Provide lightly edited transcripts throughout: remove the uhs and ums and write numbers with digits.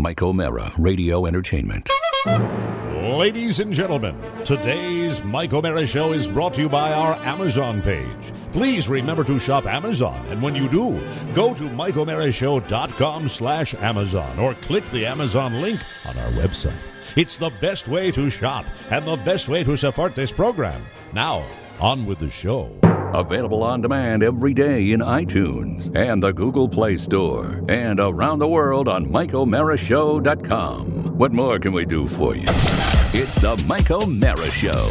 Mike O'Mara Radio Entertainment. Ladies and gentlemen, today's Mike O'Mara Show is brought to you by our Amazon page. Please remember to shop Amazon, and when you do, go to MikeO'MaraShow.com/Amazon or click the Amazon link on our website. It's the best way to shop and the best way to support this program. Now, on with the show. Available on demand every day in iTunes and the Google Play Store and around the world on MikeO'MaraShow.com. What more can we do for you? It's the Mike O'Mara Show.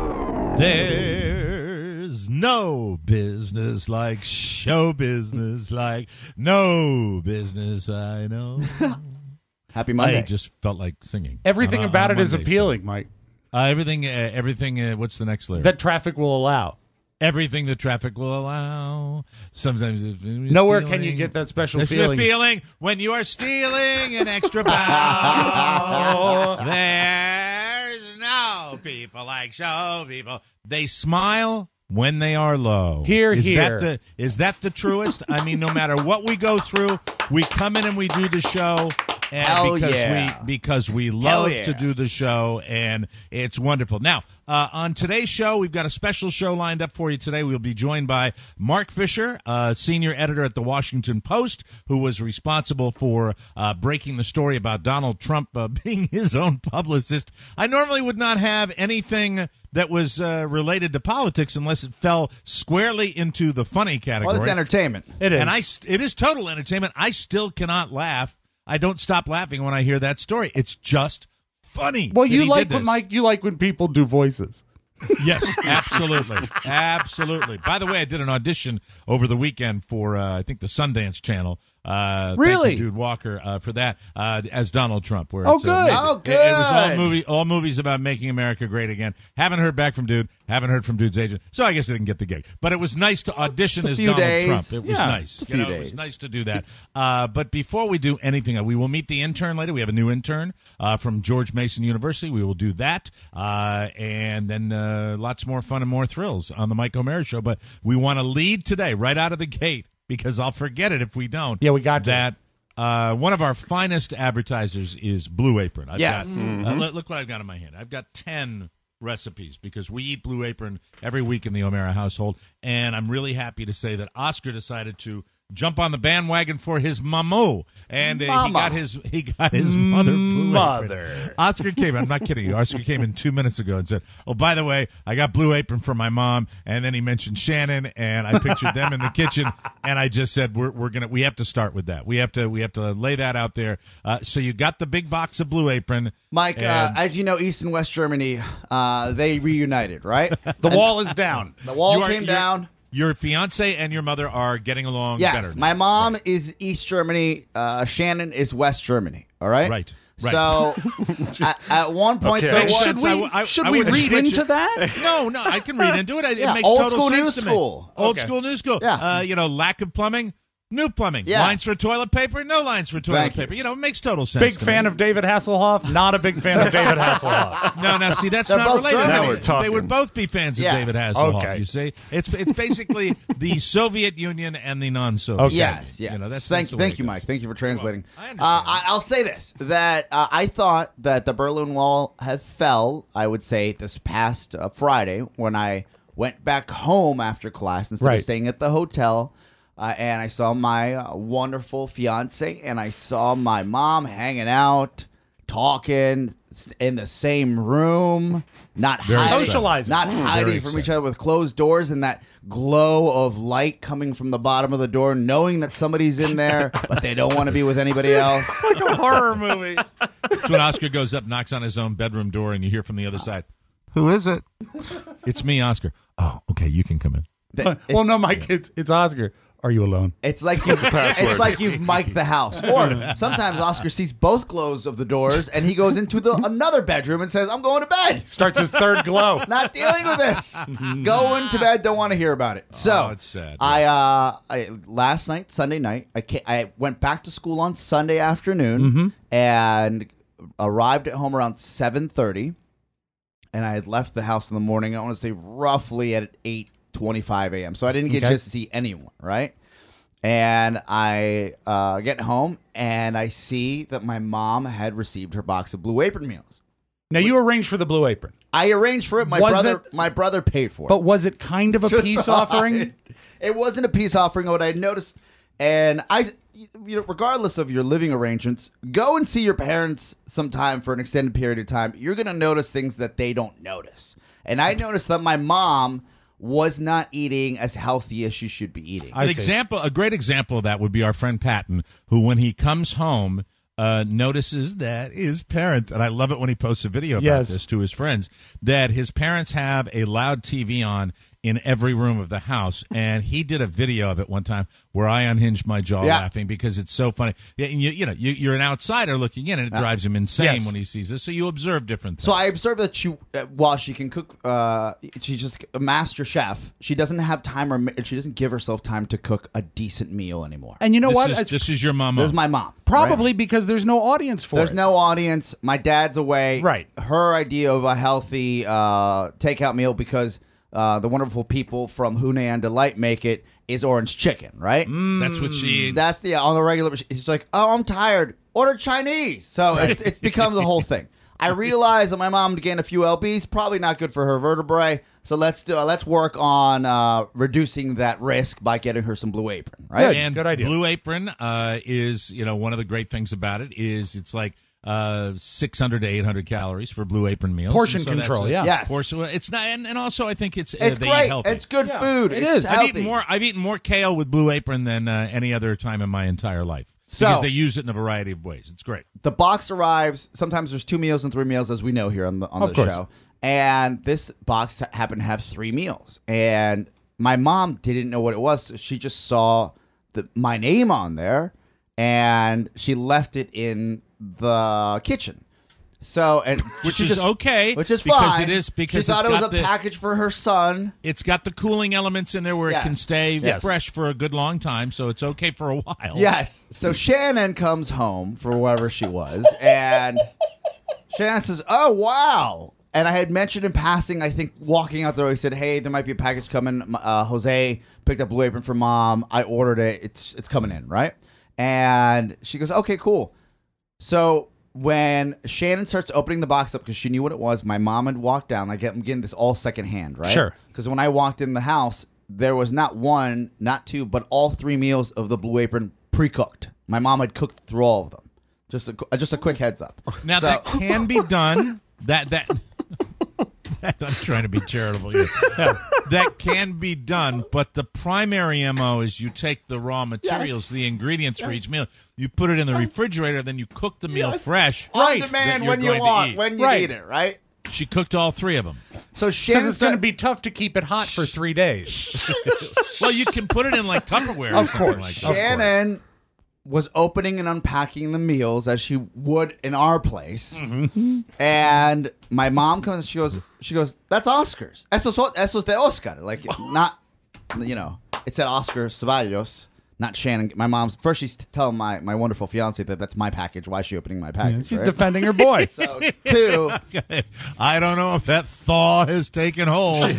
There's no business like show business, like no business I know. Happy Monday. I just felt like singing. Everything on about it is Monday appealing, show. Mike. Everything. What's the next lyric? That traffic will allow. Everything the traffic will allow. Sometimes it's nowhere can you get that special feeling. The feeling when you are stealing an extra pound. There's no people like show people. They smile when they are low. Here. Is that the truest? I mean, no matter what we go through, we come in and we do the show. And because we love to do the show, and it's wonderful. Now, on today's show, we've got a special show lined up for you today. We'll be joined by Mark Fisher, senior editor at the Washington Post, who was responsible for breaking the story about Donald Trump being his own publicist. I normally would not have anything that was related to politics unless it fell squarely into the funny category. Well, it's entertainment. It is. And it is total entertainment. I still cannot laugh. I don't stop laughing when I hear that story. It's just funny. Well, you like when Mike. You like when people do voices. Yes, absolutely, absolutely. By the way, I did an audition over the weekend for I think the Sundance Channel. Really, thank you, Dude Walker, for that as Donald Trump. Where good. It was all movies about making America great again. Haven't heard back from Dude. Haven't heard from Dude's agent. So I guess I didn't get the gig. But it was nice to audition as Donald Trump. It was nice. It was nice to do that. But before we do anything, we will meet the intern later. We have a new intern from George Mason University. We will do that, and then lots more fun and more thrills on the Mike O'Mara Show. But we want to lead today right out of the gate, because I'll forget it if we don't. Yeah, we got that. One of our finest advertisers is Blue Apron. Look what I've got in my hand. I've got 10 recipes because we eat Blue Apron every week in the O'Mara household, and I'm really happy to say that Oscar decided to jump on the bandwagon for his mamu, and he got his mother Blue Apron. Oscar came. I'm not kidding you. Oscar came in 2 minutes ago and said, "Oh, by the way, I got Blue Apron for my mom." And then he mentioned Shannon, and I pictured them in the kitchen, and I just said, "We have to start with that. We have to lay that out there." So you got the big box of Blue Apron, Mike. As you know, East and West Germany, they reunited, right? The wall is down. The wall came down. Your fiance and your mother are getting along better. Yes, my mom is East Germany. Shannon is West Germany. All right? Right. So at one point, Okay. there was Should we read into that? No, I can read into it. It makes old total school, sense new to school. me. Old school, new school. Yeah. Lack of plumbing, new plumbing. Yes. Lines for toilet paper, no lines for toilet Thank you. paper. It makes total sense. Big fan of David Hasselhoff. Not a big fan of David Hasselhoff. No, see, that's They're not both related. German. Now we're talking. They would both be fans of Yes. David Hasselhoff. Okay. You see, it's basically the Soviet Union and the non-Soviet. Okay. Yes. That's the way Thank it you, goes. Mike. Thank you for translating. I understand. I'll say this, that I thought that the Berlin Wall had fell, I would say, this past Friday when I went back home after class instead of staying at the hotel. And I saw my wonderful fiance, and I saw my mom hanging out, talking in the same room, not hiding, Socializing. not hiding from each other with closed doors, and that glow of light coming from the bottom of the door, knowing that somebody's in there, but they don't want to be with anybody else. Like a horror movie. It's when Oscar goes up, knocks on his own bedroom door, and you hear from the other side, Who is it? "It's me, Oscar." Oh, okay, you can come in. Well, no, Mike, it's Oscar. Are you alone? It's like you've mic'd the house. Or sometimes Oscar sees both glows of the doors, and he goes into another bedroom and says, "I'm going to bed. Starts his third glow. Not dealing with this. Going to bed. Don't want to hear about it." So it's sad. I last night, Sunday night, I went back to school on Sunday afternoon and arrived at home around 7:30, and I had left the house in the morning. I want to say roughly at 8:25 a.m. So I didn't get a chance to see anyone, right? And I get home, and I see that my mom had received her box of Blue Apron meals. Now, you arranged for the Blue Apron. I arranged for it. My brother paid for it. But was it kind of a peace offering? It wasn't a peace offering. What I noticed, and regardless of your living arrangements, go and see your parents sometime for an extended period of time. You're going to notice things that they don't notice. And I noticed that my mom was not eating as healthy as she should be eating. A great example of that would be our friend Patton, who when he comes home notices that his parents, and I love it when he posts a video about this to his friends, that his parents have a loud TV on in every room of the house, and he did a video of it one time where I unhinged my jaw laughing because it's so funny. You're an outsider looking in, and it drives him insane when he sees this. So you observe different things. So I observed that she, while she can cook, she's just a master chef. She doesn't have time, or she doesn't give herself time to cook a decent meal anymore. And you know what? This is your mom. This is my mom. Probably because there's no audience for it. There's no audience. My dad's away. Right. Her idea of a healthy takeout meal, because the wonderful people from Hune and Delight make it, is orange chicken, right? That's what she eats. That's on the regular. She's like, oh, I'm tired. Order Chinese. So it becomes a whole thing. I realize that my mom gained a few lbs, probably not good for her vertebrae. So let's work on reducing that risk by getting her some Blue Apron, right? And good idea. Blue Apron is, one of the great things about it is it's like 600 to 800 calories for Blue Apron meals. Portion control, Yes. Portion. It's not, and also I think it's It's they great. eat healthy. It's good food. It It's is. healthy. I've eaten more kale with Blue Apron than any other time in my entire life. So- because they use it in a variety of ways. It's great. The box arrives. Sometimes there's 2 meals and 3 meals, as we know here on the Of course. show. And this box happened to have 3 meals. And my mom didn't know what it was. So she just saw my name on there, and she left it in the kitchen. So, and Which is okay, which is because fine. it is, because she thought it's it was got a the- package for her son. It's got the cooling elements in there where Yes. it can stay Yes. fresh for a good long time, so it's okay for a while. Yes. So Shannon comes home for wherever she was, and Shannon says, "Oh, wow." And I had mentioned in passing, I think walking out there, I said, "Hey, there might be a package coming. Jose picked up Blue Apron for Mom. I ordered it. It's coming in, right?" And she goes, "Okay, cool." So when Shannon starts opening the box up, because she knew what it was, my mom had walked down. I'm getting this all secondhand, right? Sure. Because when I walked in the house, there was not 1, not 2, but all 3 meals of the Blue Apron pre-cooked. My mom had cooked through all of them. Just a quick heads up. Now So- that can be done. That I'm trying to be charitable here. That can be done, but the primary MO is you take the raw materials, the ingredients for each meal, you put it in the refrigerator, then you cook the meal fresh. on that demand you're when you going to want, eat. when you Right. need it, right? She cooked all 3 of them. So Because Shannon it's going to be tough to keep it hot for 3 days. Well, you can put it in like Tupperware or something course. like that. Shannon was opening and unpacking the meals as she would in our place. Mm-hmm. And my mom comes, she goes, "That's Oscar's. Esos de Oscar." Like, not, it said Oscar Ceballos, not Shannon. My mom's, first she's telling my wonderful fiance that that's my package. Why is she opening my package? She's right? defending her boy. So, 2, I don't know if that thaw has taken hold.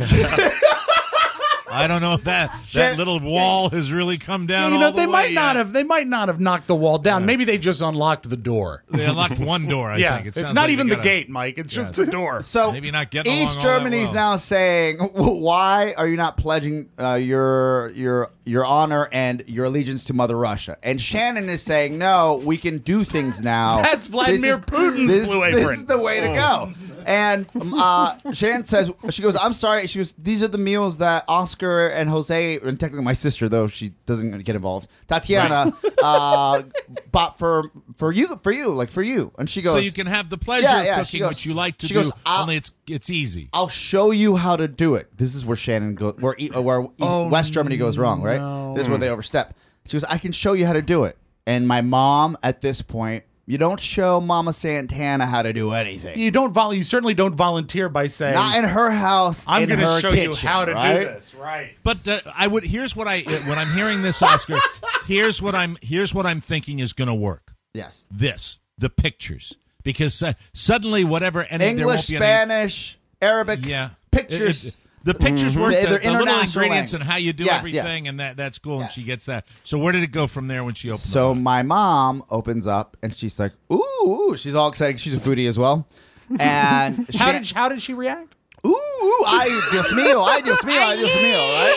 I don't know if that little wall has really come down. all the they way might yet. not have knocked the wall down. Maybe they just unlocked the door. They unlocked one door. I think it's sounds not like even they the gotta- gate, Mike. It's just the door. So Maybe not getting along East all that Germany's well. now saying, "Why are you not pledging your honor and your allegiance to Mother Russia?" And Shannon is saying, "No, we can do things now." That's Vladimir Putin's Blue Apron. This is the way to go. And Shannon says, she goes, "I'm sorry." She goes, "These are the meals that Oscar and Jose, and technically my sister, though she doesn't get involved, Tatiana, bought for you." And she goes, So you can have the pleasure of she cooking, goes- which you like to she do. goes, Only it's easy. "I'll show you how to do it." This is where Shannon goes, where West Germany goes wrong, right? This is where they overstep. She goes, "I can show you how to do it." And my mom, at this point, you don't show Mama Santana how to do anything. You certainly don't volunteer by saying, Not in her house. I'm going going to to show you how to right? do this. Right. But here's what when I'm hearing this, Oscar. here's what I'm thinking is going to work. Yes. The pictures, because suddenly whatever there English, won't be Spanish, Arabic, Yeah. pictures. The pictures work. They're The little international ingredients and language. how you do Yes, everything, and that's cool. And she gets that. So where did it go from there when she opened? So my mom opens up and she's like, ooh, she's all excited. She's a foodie as well. And How did she react? ooh, Dios mío, Dios mío,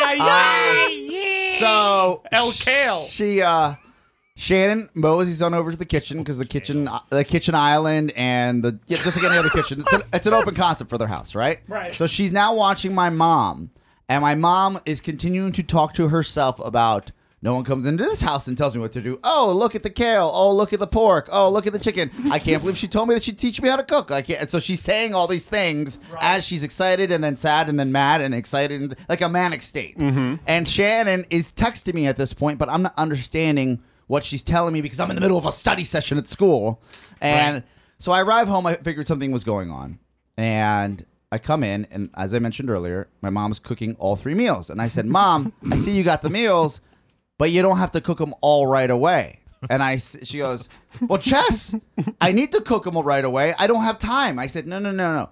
right? So El Kale. She Shannon moseys on over to the kitchen because the kitchen island and just like any other kitchen, it's an open concept for their house, right? Right. So she's now watching my mom, and my mom is continuing to talk to herself about. No one comes into this house and tells me what to do. Oh, look at the kale. Oh, look at the pork. Oh, look at the chicken. I can't believe she told me that she'd teach me how to cook. I can't. And so she's saying all these things as she's excited and then sad and then mad and excited, and like a manic state. And Shannon is texting me at this point, but I'm not understanding what she's telling me because I'm in the middle of a study session at school. And so I arrive home. I figured something was going on. And I come in, and as I mentioned earlier, my mom's cooking all 3 meals. And I said, Mom, I see you got the meals, but you don't have to cook them all right away. And she goes, well, Chess, I need to cook them right away. I don't have time. I said, no.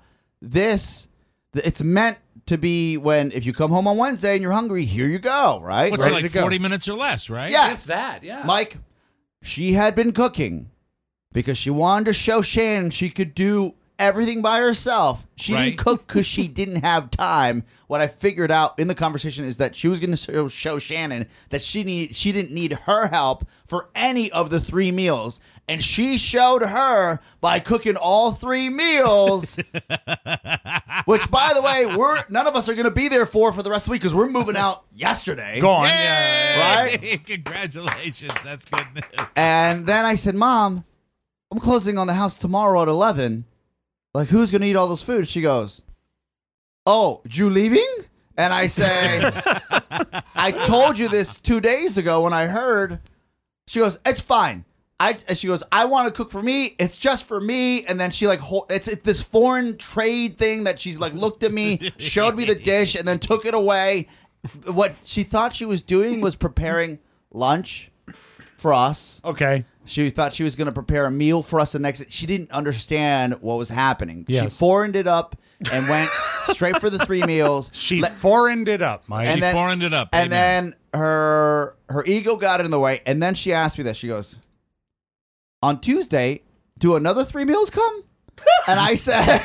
It's meant to be when, if you come home on Wednesday and you're hungry, here you go, right? What's it like, 40 minutes or less, right? Yes. It's that, yeah. Mike, she had been cooking because she wanted to show Shannon she could do everything by herself. She didn't cook because she didn't have time. What I figured out in the conversation is that she was going to show Shannon that she didn't need her help for any of the 3 meals. And she showed her by cooking all 3 meals, which, by the way, none of us are going to be there for the rest of the week because we're moving out yesterday. Gone. Yeah. Right? Congratulations. That's good news. And then I said, Mom, I'm closing on the house tomorrow at 11. Like, who's going to eat all those food? She goes, oh, you leaving? And I say, I told you this 2 days ago when I heard. She goes, it's fine. She goes, I want to cook for me. It's just for me. And then she it's this foreign trade thing that she's like looked at me, showed me the dish, and then took it away. What she thought she was doing was preparing lunch for us. Okay. She thought she was going to prepare a meal for us the next. She didn't understand what was happening. Yes. She foreigned it up and went straight for the 3 meals. She foreigned it up, Mike. She foreigned it up. And Amen. then her ego got in the way. And then she asked me this. She goes, on Tuesday, do another 3 meals come? And I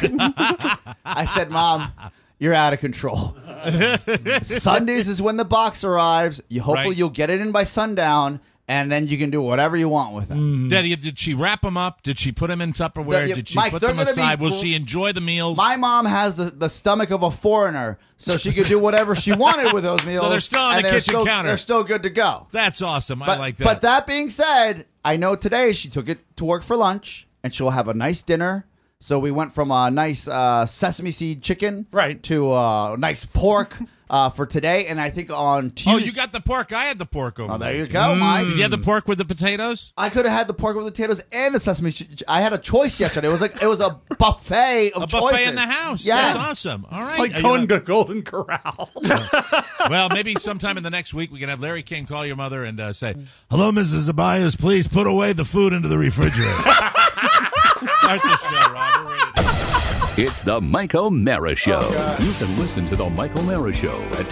said, Mom, you're out of control. Sundays is when the box arrives. Hopefully you'll get it in by sundown. And then you can do whatever you want with them. Daddy, did she wrap them up? Did she put them in Tupperware? Did she Mike, put them aside? Will she enjoy the meals? My mom has the stomach of a foreigner, so she could do whatever she wanted with those meals. So they're still on the kitchen counter. They're still good to go. That's awesome. I like that. But that being said, I know today she took it to work for lunch, and she'll have a nice dinner. So we went from a nice sesame seed chicken to a nice pork for today. And I think on Tuesday... Oh, you got the pork. I had the pork over there. You go, Mike. Did you have the pork with the potatoes? I could have had the pork with the potatoes and the sesame seed. I had a choice yesterday. It was a buffet of choices. A buffet in the house. Yes. That's awesome. All right. It's like going to Golden Corral. Well, maybe sometime in the next week we can have Larry King call your mother and say, hello, Mrs. Abayas, please put away the food into the refrigerator. Start the show, Rob. We're ready to go. It's the Mike O'Mara Show. You can listen to the Mike O'Mara Show at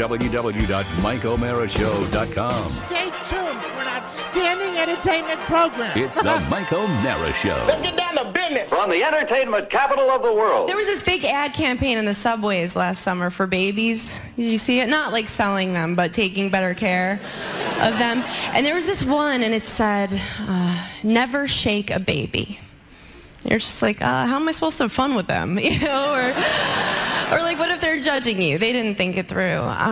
www.mikeomarashow.com. Stay tuned for an outstanding entertainment program. It's the Mike O'Mara Show. Let's get down to business. From the entertainment capital of the world. There was this big ad campaign in the subways last summer for babies. Did you see it? Not like selling them, but taking better care of them. And there was this one, and it said, never shake a baby. You're just like, how am I supposed to have fun with them? You know, or like, what if they're judging you? They didn't think it through.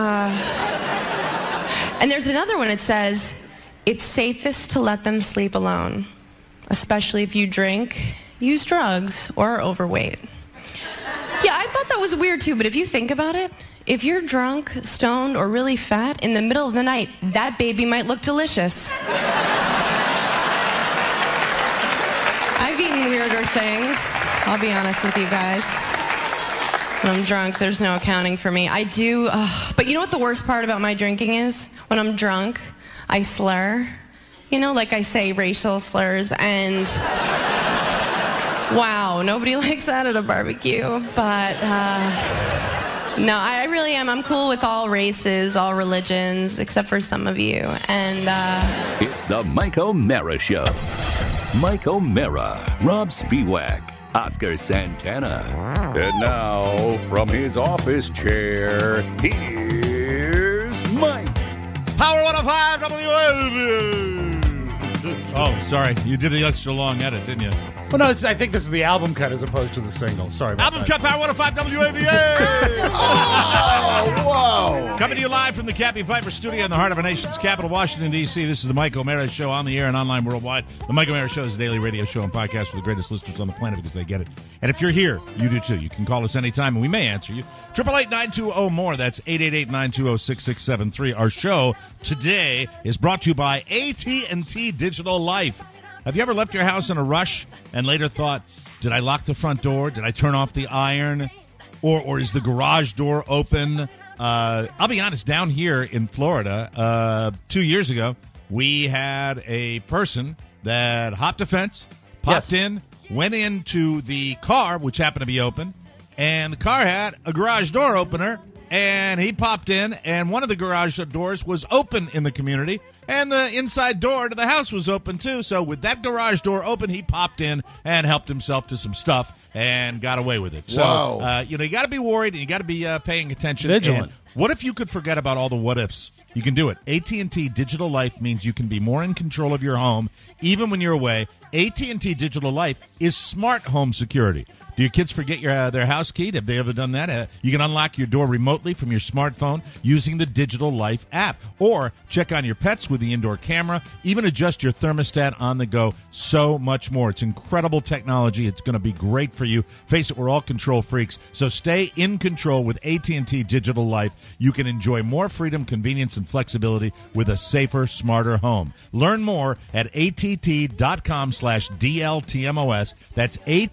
And there's another one. It says, it's safest to let them sleep alone, especially if you drink, use drugs, or are overweight. Yeah, I thought that was weird too, but if you think about it, if you're drunk, stoned, or really fat in the middle of the night, that baby might look delicious. I've eaten weirder things, I'll be honest with you guys. When I'm drunk, there's no accounting for me. I do, but you know what the worst part about my drinking is? When I'm drunk, I slur. You know, like I say racial slurs, and wow, nobody likes that at a barbecue. But No, I really am. I'm cool with all races, all religions, except for some of you. And It's the Mike O'Mara Show. Mike O'Mara, Rob Spiewak, Oscar Santana. And now, from his office chair, here's Mike. Power 105 WAVA. Oh, sorry. You did the extra long edit, didn't you? Well, no, I think this is the album cut as opposed to the single. Sorry about Album that. cut, Power 105 WAVA. Whoa! Coming to you live from the Cappy Pfeiffer studio in the heart of our nation's capital, Washington, D.C. This is the Mike O'Mara Show on the air and online worldwide. The Mike O'Mara Show is a daily radio show and podcast for the greatest listeners on the planet because they get it. And if you're here, you do too. You can call us anytime and we may answer you. 888-920-MORE. That's 888-920-6673. Our show today is brought to you by AT&T Digital Life. Have you ever left your house in a rush and later thought, did I lock the front door? Did I turn off the iron? Or is the garage door open? I'll be honest, down here in Florida, 2 years ago, we had a person that hopped a fence, popped in, went into the car, which happened to be open, and the car had a garage door opener, and he popped in, and one of the garage doors was open in the community, and the inside door to the house was open too. So with that garage door open, he popped in and helped himself to some stuff and got away with it. Whoa. So, you got to be worried, and you got to be paying attention. Vigilant. And what if you could forget about all the what-ifs? You can do it. AT&T Digital Life means you can be more in control of your home, even when you're away. AT&T Digital Life is smart home security. Do your kids forget their house key? Have they ever done that? You can unlock your door remotely from your smartphone using the Digital Life app. Or check on your pets with the indoor camera. Even adjust your thermostat on the go. So much more. It's incredible technology. It's going to be great for you. Face it, we're all control freaks. So stay in control with AT&T Digital Life. You can enjoy more freedom, convenience, and flexibility with a safer, smarter home. Learn more at att.com/DLTMOS. That's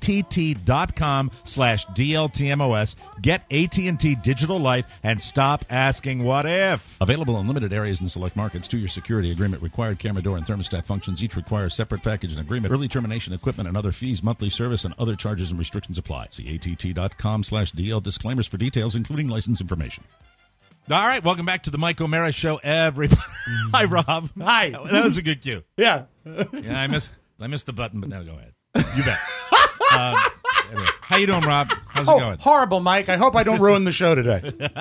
att.com/DLTMOS. Get AT&T Digital Life and stop asking what if. Available in limited areas in select markets. 2-year security agreement required. Camera door and thermostat functions each require separate package and agreement. Early termination, equipment and other fees, monthly service, and other charges and restrictions apply. See att.com/DL disclaimers for details, including license information. All right, welcome back to the Mike O'Mara Show, everybody. Hi, Rob. Hi. That was a good cue. Yeah. Yeah, I missed the button, but now go ahead. You bet. Anyway, how you doing, Rob? How's it going? Horrible, Mike. I hope I don't ruin the show today.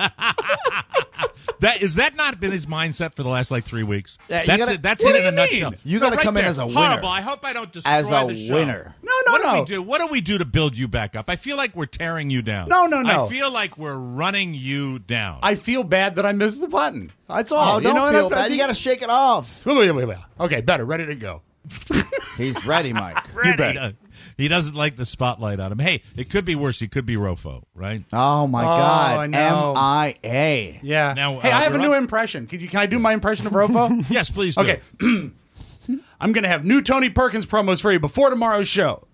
Is that not been his mindset for the last 3 weeks? Yeah, That's it. That's it in a nutshell. You gotta come in there. as a winner. Horrible. I hope I don't destroy As a the show. winner. No. What do we do to build you back up? I feel like we're tearing you down. No. I feel like we're running you down. I feel bad that I missed the button. That's all. Oh, don't feel bad. You got to shake it off. Okay, better. Ready to go. He's ready, Mike. He doesn't like the spotlight on him. Hey, it could be worse. He could be Rofo, right? Oh, my God. I know. MIA. Yeah. Now, hey, I have a we're new up- impression. Can I do my impression of Rofo? Yes, please do. Okay. I'm going to have new Tony Perkins promos for you before tomorrow's show.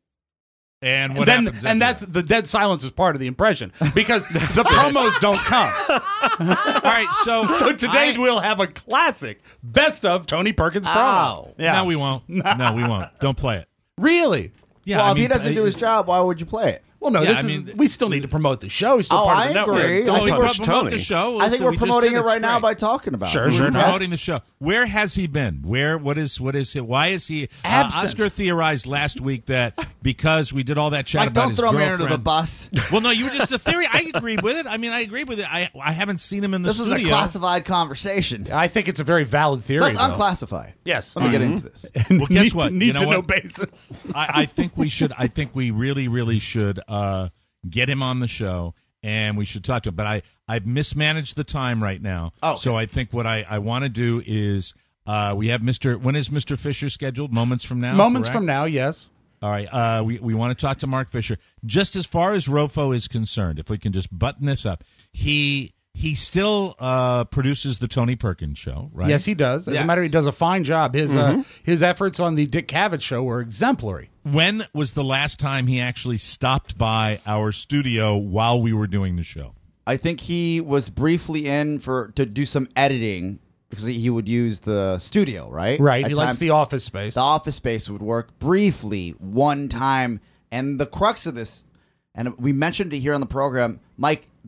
And what then, happens? and that's the dead silence is part of the impression because the promos don't come. all right. So today we'll have a classic best of Tony Perkins promo. Ow. Yeah. No, we won't. No, we won't. Don't play it. Really? Yeah. Well, I if he mean, doesn't do his job, why would you play it? Well, no. Yeah, We still need to promote the show. He's still Oh, part I of the network. agree. Don't I think we we're promote the show? I think So we're we just promoting did it right now straight. by talking about Sure, it. sure. We're enough. promoting the show. Where has he been? What is why is he Absent. Oscar theorized last week that because we did all that chat Like, about don't his throw me girlfriend. under the bus. Well, no, you were just a theory. I agreed with it. I mean, I agreed with it. I haven't seen him in the This was studio. a classified conversation. I think it's a very valid theory. Let's though. unclassify it. Yes. Let me get into this. Well, guess what? Need You know to know what? basis. I think we should. I think we really, really should get him on the show, and we should talk to him. But I've mismanaged the time right now. Oh, okay. So I think what I want to do is we have Mr. When is Mr. Fisher scheduled? Moments from now. Moments correct? from now, yes. All right. We want to talk to Mark Fisher. Just as far as Rofo is concerned, if we can just button this up, he still produces the Tony Perkins show, right? Yes, he does. As a matter, he does a fine job. His efforts on the Dick Cavett show were exemplary. When was the last time he actually stopped by our studio while we were doing the show? I think he was briefly in to do some editing because he would use the studio, right? Right. At He likes times, the office space. the office space would work briefly one time. And the crux of this, and we mentioned it here on the program, Mike,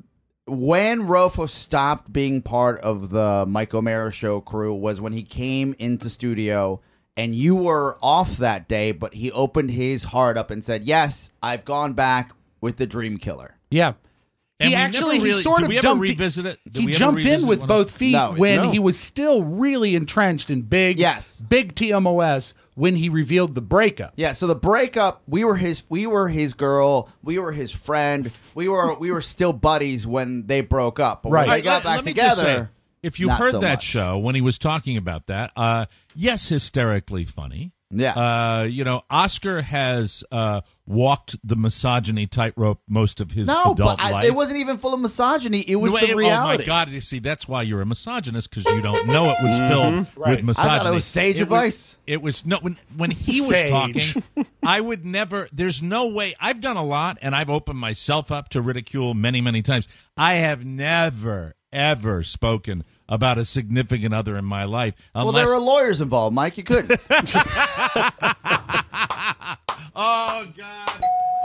when Rofo stopped being part of the Mike O'Mara Show crew was when he came into studio and you were off that day, but he opened his heart up and said, yes, I've gone back with the Dream Killer. Yeah. And He we actually, never he really- sort did of we ever dumped. revisit it? Did He we ever jumped in revisit with one of both feet No, when no. he was still really entrenched in big TMOS when he revealed the breakup. Yeah, so the breakup, we were his girl, we were his friend, we were still buddies when they broke up. But Right. when they got back Let me just together, say, if you not heard so that much. show when he was talking about that, yes, hysterically funny. Yeah. Oscar has walked the misogyny tightrope most of his No, adult but life. it wasn't even full of misogyny. It was the reality. Oh my God! You see, that's why you're a misogynist, because you don't know it was filled with misogyny. I thought it was sage advice. It was no when he was Sage. talking. I would never. There's no way. I've done a lot, and I've opened myself up to ridicule many times. I have never ever spoken about a significant other in my life. Well, Unless, there were lawyers involved, Mike. You couldn't. Oh God.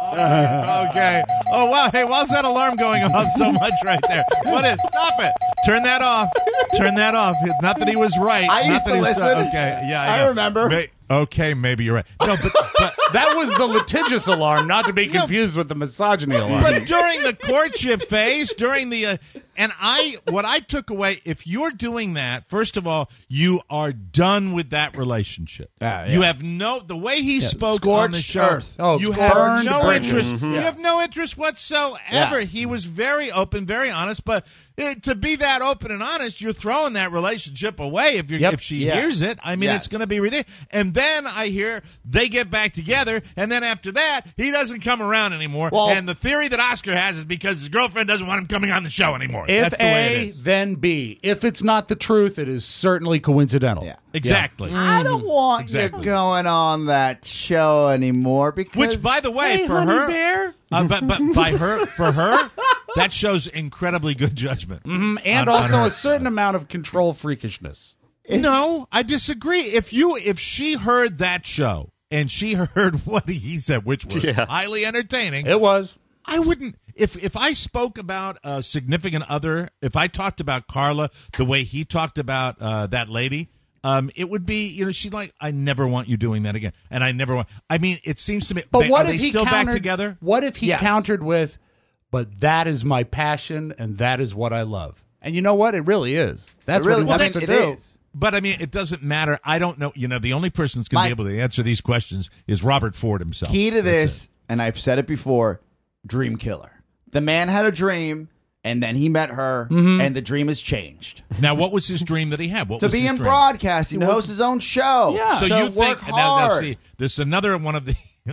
Okay. Oh wow. Hey, why's that alarm going off so much right there? What is? Stop it. Turn that off. Turn that off. Not that he was right. I Not used that to he was- listen. Okay. Yeah. I know. remember. Okay. Maybe you're right. No, but That was the litigious alarm, not to be confused with the misogyny alarm. But during the courtship phase, during the what I took away, if you're doing that, first of all, you are done with that relationship. Yeah. You have the way he spoke on the Scorched show. earth. Oh, you have burned no bridges. interest. You have no interest whatsoever. Yeah. He was very open, very honest, but to be that open and honest, you're throwing that relationship away if Yep. if she Yes. hears it. I mean, Yes. it's going to be ridiculous. And then I hear they get back together, and then after that, he doesn't come around anymore. Well- And the theory that Oscar has is because his girlfriend doesn't want him coming on the show anymore. If That's the way it A, is. then B. If it's not the truth, it is certainly coincidental. Yeah. Exactly. I don't want Exactly. you going on that show anymore because. Which, by the way, Hey, for honey her, bear. but for her, that shows incredibly good judgment. And on also her. a certain amount of control freakishness. No, I disagree. If she heard that show and she heard what he said, which was highly entertaining, It was. I wouldn't. If I spoke about a significant other, if I talked about Carla the way he talked about that lady, it would be, she's like, I never want you doing that again, and I never want. I mean, it seems to me. But what are if they he still countered, back together? What if he Yes. countered with, "But that is my passion, and that is what I love." And you know what? It really is. That's It really, what he I wants mean, to it do. is. But I mean, it doesn't matter. I don't know. The only person that's going to be Mike- able to answer these questions is Robert Ford himself. Key to That's this, it. and I've said it before, dream killer. The man had a dream, and then he met her, and the dream has changed. Now, what was his dream that he had? What To was be his in dream? broadcasting, to host his own show. Yeah. So to you work think now hard. see, this is another one of the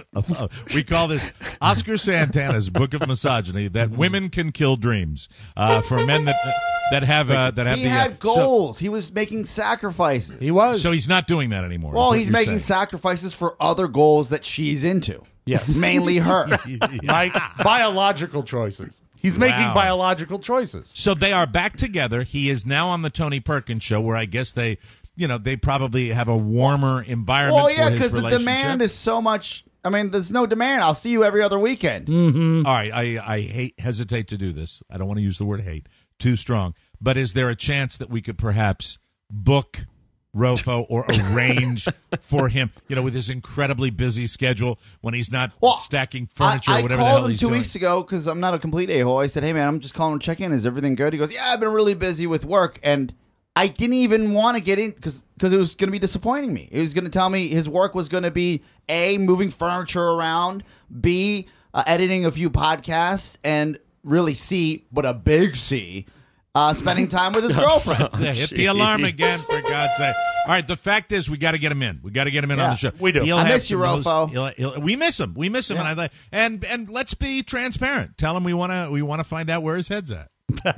we call this Oscar Santana's Book of Misogyny, that women can kill dreams for men that have he had goals. He was making sacrifices. He was. So he's not doing that anymore. Well, is what he's you're making saying. sacrifices for other goals that she's into. Yes. Mainly her. Like biological choices. He's making Wow. biological choices. So they are back together. He is now on the Tony Perkins show, where I guess they probably have a warmer environment. Well, yeah, for his because the relationship. demand is so much. I mean, there's no demand. I'll see you every other weekend. All right, I hesitate to do this. I don't want to use the word hate too strong. But is there a chance that we could perhaps book Rofo or arrange for him, with his incredibly busy schedule when he's not stacking furniture I or whatever the called hell him he's 2 doing? weeks ago because I'm not a complete a-hole. I said, hey, man, I'm just calling to check in. Is everything good? He goes, yeah, I've been really busy with work. And I didn't even want to get in because it was going to be disappointing me. He was going to tell me his work was going to be A, moving furniture around, B, editing a few podcasts, and really C, but a big C, spending time with his girlfriend. Yeah, hit the alarm again, for God's sake. All right, the fact is, we got to get him in. We got to get him in on the show. we do. He'll I have miss you, some of Rofo. we miss him. We miss him, and let's be transparent. Tell him we want to find out where his head's at.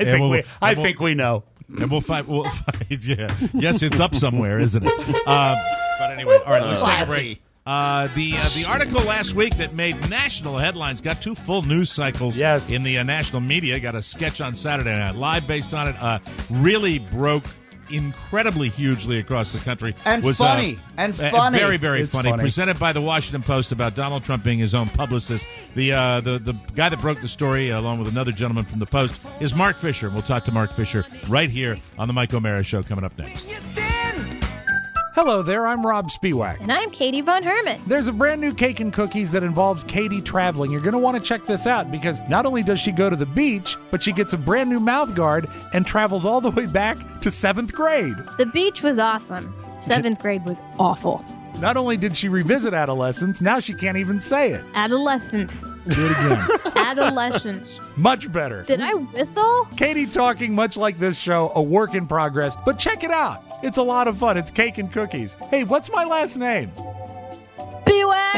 I think we know. And we'll find. Yeah. Yes, it's up somewhere, isn't it? But anyway, all right. Let's take a break. The article last week that made national headlines got 2 full news cycles. Yes. In the national media. Got a sketch on Saturday Night Live based on it. Really broke incredibly hugely across the country. And was funny. Funny. Very, very It's funny. funny. Presented by the Washington Post about Donald Trump being his own publicist. The guy that broke the story, along with another gentleman from the Post, is Mark Fisher. And we'll talk to Mark Fisher right here on the Mike O'Mara Show coming up next. Hello there, I'm Rob Spiewak. And I'm Katie Von Herman. There's a brand new Cake and Cookies that involves Katie traveling. You're going to want to check this out because not only does she go to the beach, but she gets a brand new mouth guard and travels all the way back to 7th grade. The beach was awesome. 7th grade was awful. Not only did she revisit adolescence, now she can't even say it. Adolescence. Do it again. Adolescence. Much better. Did I whistle? Katie talking much like this show, a work in progress, but check it out. It's a lot of fun. It's Cake and Cookies. Hey, what's my last name? Beware.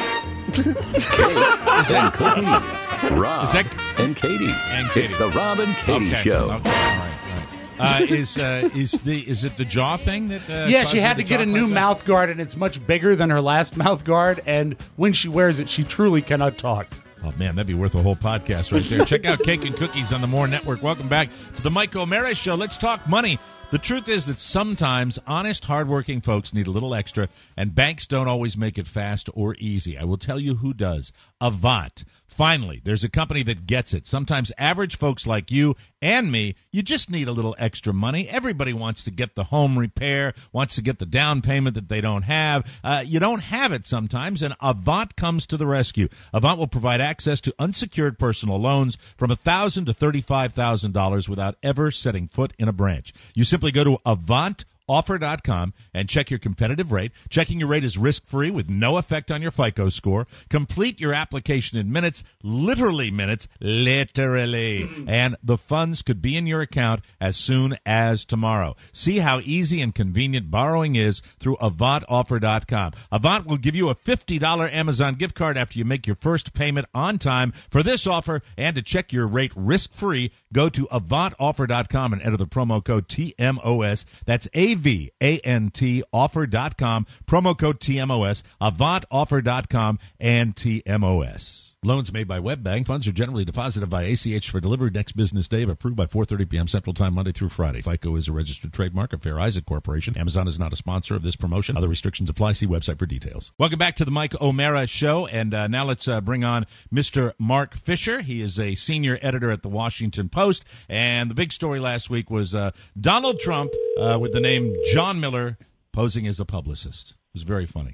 Cakes and cookies. Rob Is that- and Katie. And Katie. It's the Rob and Katie Okay. Show. Okay. All right. Is it the jaw thing that? Yeah, causes she had the to get a jaw new like that? mouth guard, and it's much bigger than her last mouth guard. And when she wears it, she truly cannot talk. Oh, man, that'd be worth a whole podcast right there. Check out Cake and Cookies on the More Network. Welcome back to the Mike O'Mara Show. Let's talk money. The truth is that sometimes honest, hardworking folks need a little extra, and banks don't always make it fast or easy. I will tell you who does. Avant. Finally, there's a company that gets it. Sometimes average folks like you and me, you just need a little extra money. Everybody wants to get the home repair, wants to get the down payment that they don't have. You don't have it sometimes, and Avant comes to the rescue. Avant will provide access to unsecured personal loans from $1,000 to $35,000 without ever setting foot in a branch. You simply go to AvantOffer.com and check your competitive rate. Checking your rate is risk-free with no effect on your FICO score. Complete your application in minutes, literally minutes, literally. And the funds could be in your account as soon as tomorrow. See how easy and convenient borrowing is through AvantOffer.com. Avant will give you a $50 Amazon gift card after you make your first payment on time. For this offer and to check your rate risk-free, go to AvantOffer.com and enter the promo code TMOS. That's AVANT offer.com, promo code TMOS, AvantOffer.com, and TMOS. Loans made by WebBank. Funds are generally deposited via ACH for delivery next business day, if approved by 4:30 p.m. Central Time, Monday through Friday. FICO is a registered trademark of Fair Isaac Corporation. Amazon is not a sponsor of this promotion. Other restrictions apply. See website for details. Welcome back to the Mike O'Mara Show, and now let's bring on Mr. Mark Fisher. He is a senior editor at the Washington Post, and the big story last week was Donald Trump with the name John Miller posing as a publicist. It was very funny.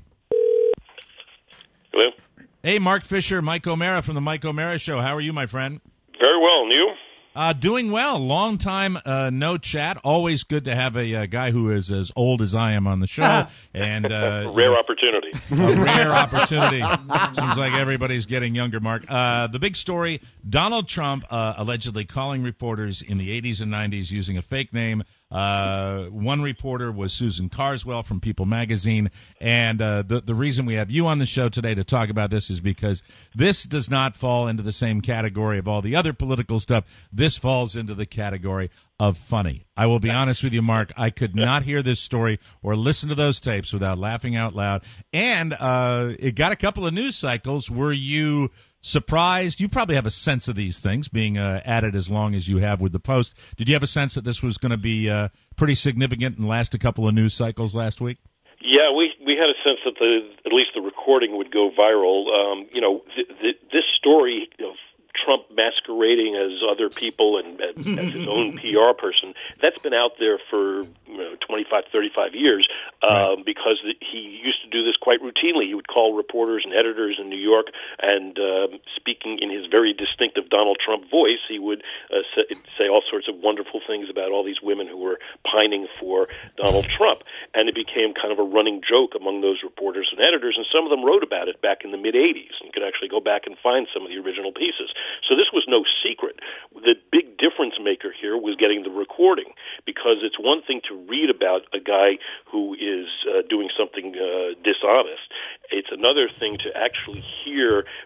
Hello. Hey, Mark Fisher, Mike O'Mara from the Mike O'Mara Show. How are you, my friend? Very well, and you? Doing well. Long time no chat. Always good to have a guy who is as old as I am on the show. And rare opportunity. A rare opportunity. Seems like everybody's getting younger, Mark. The big story, Donald Trump allegedly calling reporters in the 80s and 90s using a fake name. One reporter was Susan Carswell from People magazine, and the reason we have you on the show today to talk about this is because this does not fall into the same category of all the other political stuff. This falls into the category of funny. I will be honest with you, Mark, I could not hear this story or listen to those tapes without laughing out loud, and it got a couple of news cycles. Were you surprised? You probably have a sense of these things, being at it as long as you have with the Post. Did you have a sense that this was going to be pretty significant and last a couple of news cycles last week? Yeah, we had a sense that at least the recording would go viral. This story of Trump masquerading as other people and as his own PR person, that's been out there for 25, 35 years because he used to do this quite routinely. He would call reporters and editors in New York and speaking in his very distinctive Donald Trump voice, he would say all sorts of wonderful things about all these women who were pining for Donald Trump. And it became kind of a running joke among those reporters and editors, and some of them wrote about it back in the mid-'80s. You could actually go back and find some of the original pieces. So this was no secret. The big difference maker here was getting the recording, because it's one thing to read about a guy who is doing something dishonest. It's another thing to actually hear the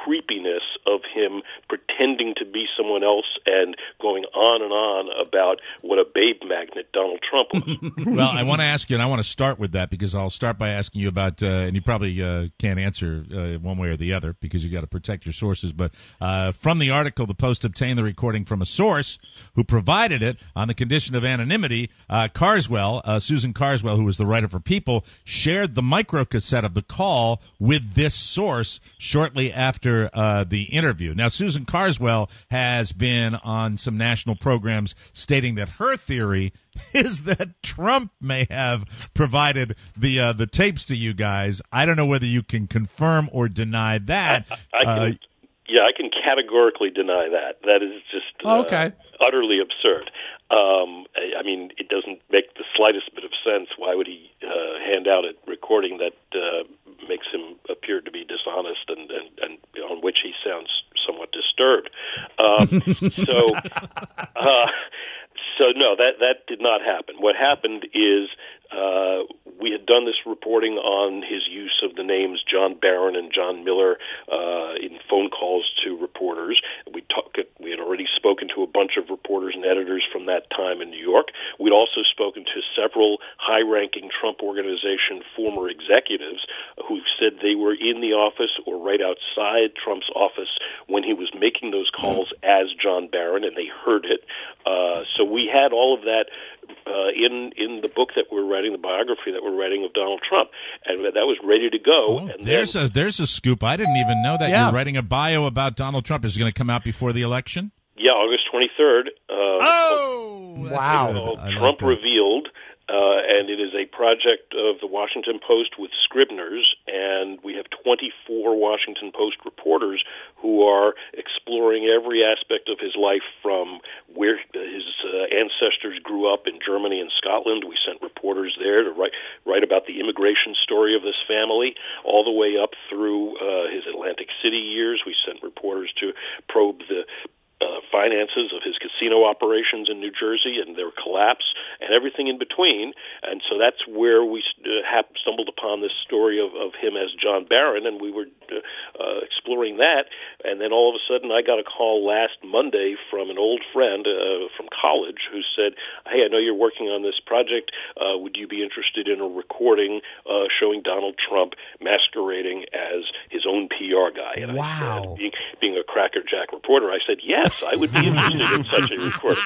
creepiness of him pretending to be someone else and going on and on about what a babe magnet Donald Trump was. Well, I want to ask you, and I want to start with that because I'll start by asking you about, and you probably can't answer one way or the other because you got to protect your sources. But from the article, the Post obtained the recording from a source who provided it on the condition of anonymity. Carswell, Susan Carswell, who was the writer for People, shared the microcassette of the call with this source shortly after the interview. Now, Susan Carswell has been on some national programs stating that her theory is that Trump may have provided the tapes to you guys. I don't know whether you can confirm or deny that. I can categorically deny that. That is just utterly absurd. I mean, it doesn't make the slightest bit of sense. Why would he hand out a recording that makes him appear to be dishonest and on which he sounds somewhat disturbed? So no, that did not happen. What happened is we had done this reporting on his use of the names John Barron and John Miller in phone calls to reporters. We had already spoken to a bunch of reporters and editors from that time in New York. We'd also spoken to several high-ranking Trump Organization former executives who said they were in the office or right outside Trump's office when he was making those calls as John Barron, and they heard it. So we had all of that in the book that we're writing, the biography that we're writing of Donald Trump, and that was ready to go. Oh, and there's a scoop. I didn't even know that. Yeah. You're writing a bio about Donald Trump. Is it going to come out before the election? Yeah, August 23rd. Wow! Trump Revealed. And it is a project of the Washington Post with Scribners, and we have 24 Washington Post reporters who are exploring every aspect of his life, from where his ancestors grew up in Germany and Scotland. We sent reporters there to write about the immigration story of this family, all the way up through his Atlantic City years. We sent reporters to probe the finances of his casino operations in New Jersey and their collapse and everything in between. And so that's where we stumbled upon this story of him as John Barron, and we were exploring that. And then all of a sudden I got a call last Monday from an old friend from college who said, "Hey, I know you're working on this project. Would you be interested in a recording showing Donald Trump masquerading as his own PR guy?" And wow. I said, being a crackerjack reporter, I said, yes, I would be interested in such a recording.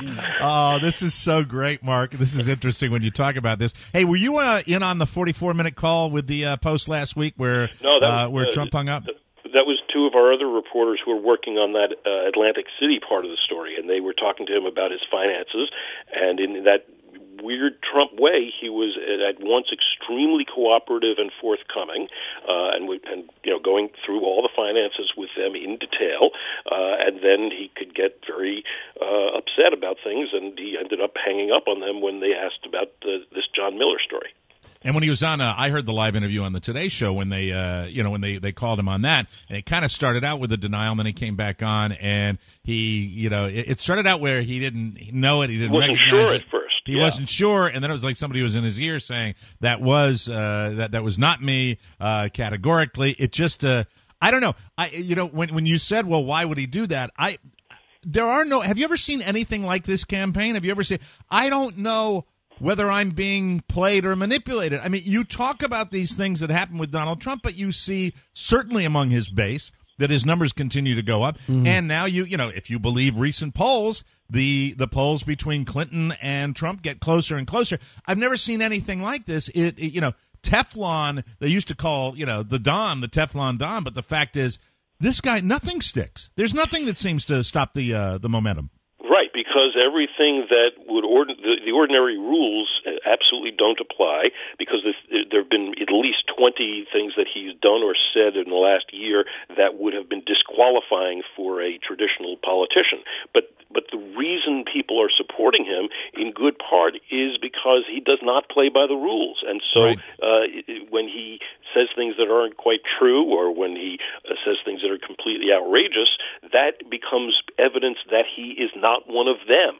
Oh, this is so great, Mark. This is interesting when you talk about this. Hey, were you in on the 44-minute call with the Post last week where Trump hung up? That was two of our other reporters who were working on that Atlantic City part of the story, and they were talking to him about his finances, and in that weird Trump way, he was at once extremely cooperative and forthcoming, and going through all the finances with them in detail, and then he could get very upset about things, and he ended up hanging up on them when they asked about this John Miller story. And when he was on, I heard the live interview on the Today Show when they, when they called him on that, and it kind of started out with a denial, and then he came back on, and he, it started out where he didn't know it, he didn't wasn't recognize sure it. At first. He wasn't sure, and then it was like somebody was in his ear saying that was that was not me categorically. It just, I don't know. When you said, well, why would he do that? Have you ever seen anything like this campaign? Have you ever seen? I don't know whether I'm being played or manipulated. I mean, you talk about these things that happen with Donald Trump, but you see certainly among his base that his numbers continue to go up. Mm-hmm. And now if you believe recent polls, the polls between Clinton and Trump get closer and closer. I've never seen anything like this. Teflon, they used to call, the Don, the Teflon Don, but the fact is this guy, nothing sticks. There's nothing that seems to stop the momentum. Right, because everything that would the ordinary rules absolutely don't apply, because there have been at least 20 things that he's done or said in the last year that would have been disqualifying for a traditional politician. But the reason people are supporting him, in good part, is because he does not play by the rules. And so when he says things that aren't quite true, or when he says things that are completely outrageous, that becomes evidence that he is not one of them. And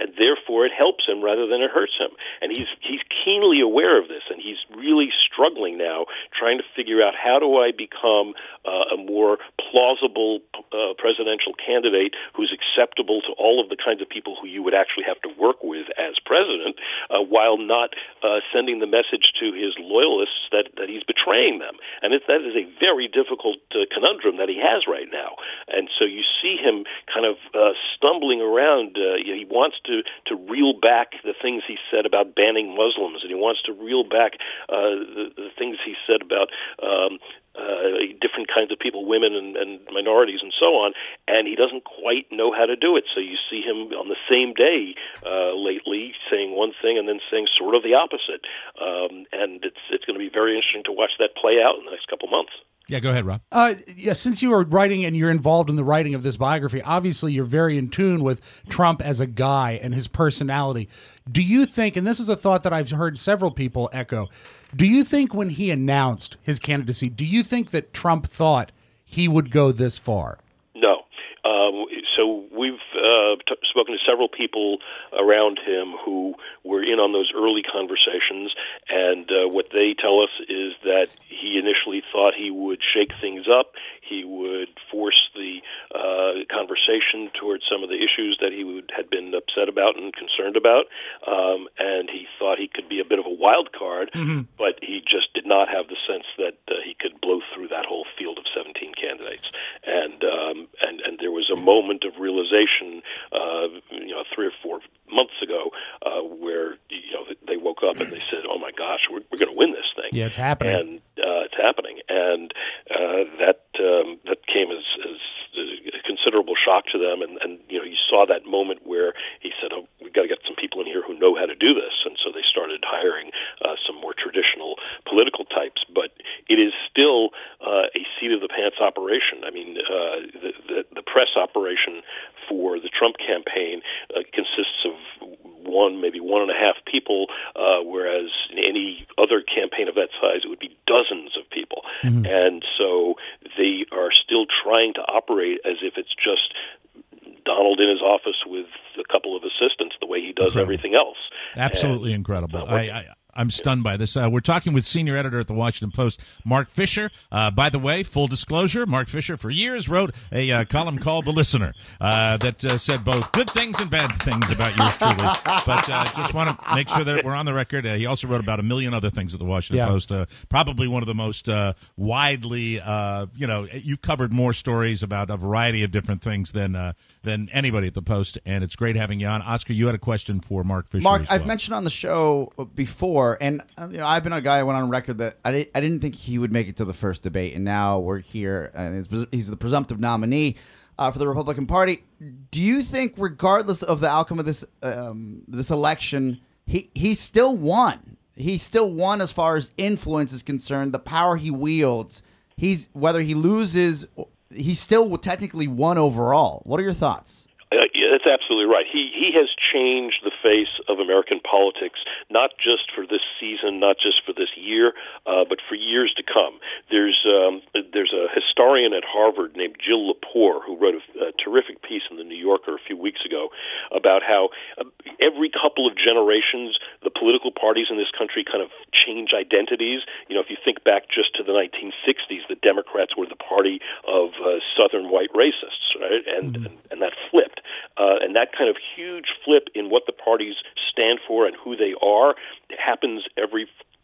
and therefore it helps him rather than it hurts him. And he's keenly aware of this, and he's really struggling now, trying to figure out how do I become a more plausible presidential candidate who's acceptable to all of the kinds of people who you would actually have to work with as president, while not sending the message to his loyalists that he's betraying them. And that is a very difficult conundrum that he has right now. And so you see him kind of stumbling around. He wants to reel back the things he said about banning Muslims, and he wants to reel back the things he said about different kinds of people, women and minorities and so on, and he doesn't quite know how to do it. So you see him on the same day lately saying one thing and then saying sort of the opposite. And it's going to be very interesting to watch that play out in the next couple months. Yeah, go ahead, Rob. Yeah, since you are writing and you're involved in the writing of this biography, obviously you're very in tune with Trump as a guy and his personality. Do you think, and this is a thought that I've heard several people echo, do you think when he announced his candidacy, do you think that Trump thought he would go this far? No. So we've spoken to several people around him who were in on those early conversations, and what they tell us is that he initially thought he would shake things up. He would force the conversation towards some of the issues that he had been upset about and concerned about, and he thought he could be a bit of a wild card, but he just did not have the sense that he could blow through that whole field of 17 candidates. And there was a moment of realization, 3 or 4 months ago, where they woke up and they said, "Oh my gosh, we're going to win this thing." Yeah, it's happening. And it's happening, and that came as a considerable shock to them. And you saw that moment where he said, "Oh, we've got to get some people in here who know how to do this," and so they started hiring some more traditional political types. But it is still a seat of the pants operation. I mean, the press operation for the Trump campaign consists of maybe 1.5 people, whereas in any other campaign of that size, it would be dozens of people. And so they are still trying to operate as if it's just Donald in his office with a couple of assistants, the way he does everything else. Absolutely incredible. I'm stunned by this. We're talking with senior editor at the Washington Post, Mark Fisher. By the way, full disclosure, Mark Fisher for years wrote a column called The Listener that said both good things and bad things about yours truly. But just want to make sure that we're on the record. He also wrote about a million other things at the Washington Post. Probably one of the most widely, you've covered more stories about a variety of different things than anybody at the Post, and it's great having you on. Oscar, you had a question for Mark Fisher. Mark, I've mentioned on the show before, and I've been a guy who went on record that I didn't think he would make it to the first debate, and now we're here, and he's the presumptive nominee for the Republican Party. Do you think, regardless of the outcome of this election, he still won? He still won as far as influence is concerned, the power he wields. Whether he loses, he still technically won overall. What are your thoughts? Yeah, that's absolutely right. He has changed the face of American politics, not just for this season, not just for this year, but for years to come. There's a historian at Harvard named Jill Lepore who wrote a terrific piece in the New Yorker a few weeks ago about how every couple of generations the political parties in this country kind of change identities. If you think back just to the 1960s, the Democrats were the party of Southern white racists, right? And that flipped. And that kind of huge flip in what the parties stand for and who they are happens every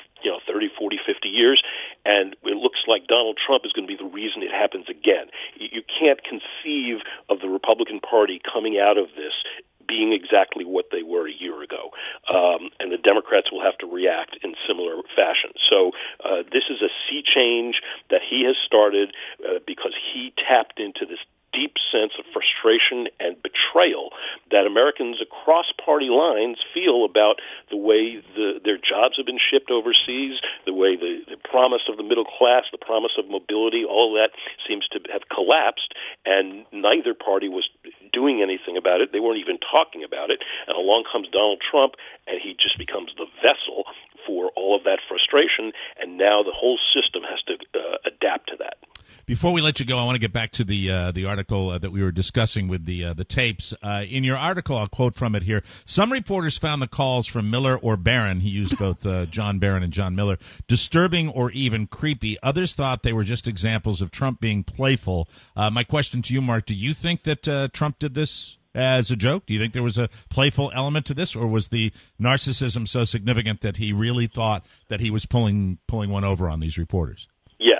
30, 40, 50 years, and it looks like Donald Trump is going to be the reason it happens again. You can't conceive of the Republican Party coming out of this being exactly what they were a year ago. And the Democrats will have to react in similar fashion. So this is a sea change that he has started because he tapped into this deep sense of frustration and betrayal that Americans across party lines feel about the way their jobs have been shipped overseas, the way the promise of the middle class, the promise of mobility, all that seems to have collapsed, and neither party was doing anything about it. They weren't even talking about it. And along comes Donald Trump, and he just becomes the vessel for all of that frustration, and now the whole system has to adapt to that. Before we let you go, I want to get back to the article that we were discussing with the tapes. In your article, I'll quote from it here. Some reporters found the calls from Miller or Barron, he used both John Barron and John Miller, disturbing or even creepy. Others thought they were just examples of Trump being playful. My question to you, Mark, do you think that Trump did this as a joke? Do you think there was a playful element to this, or was the narcissism so significant that he really thought that he was pulling one over on these reporters? Yes.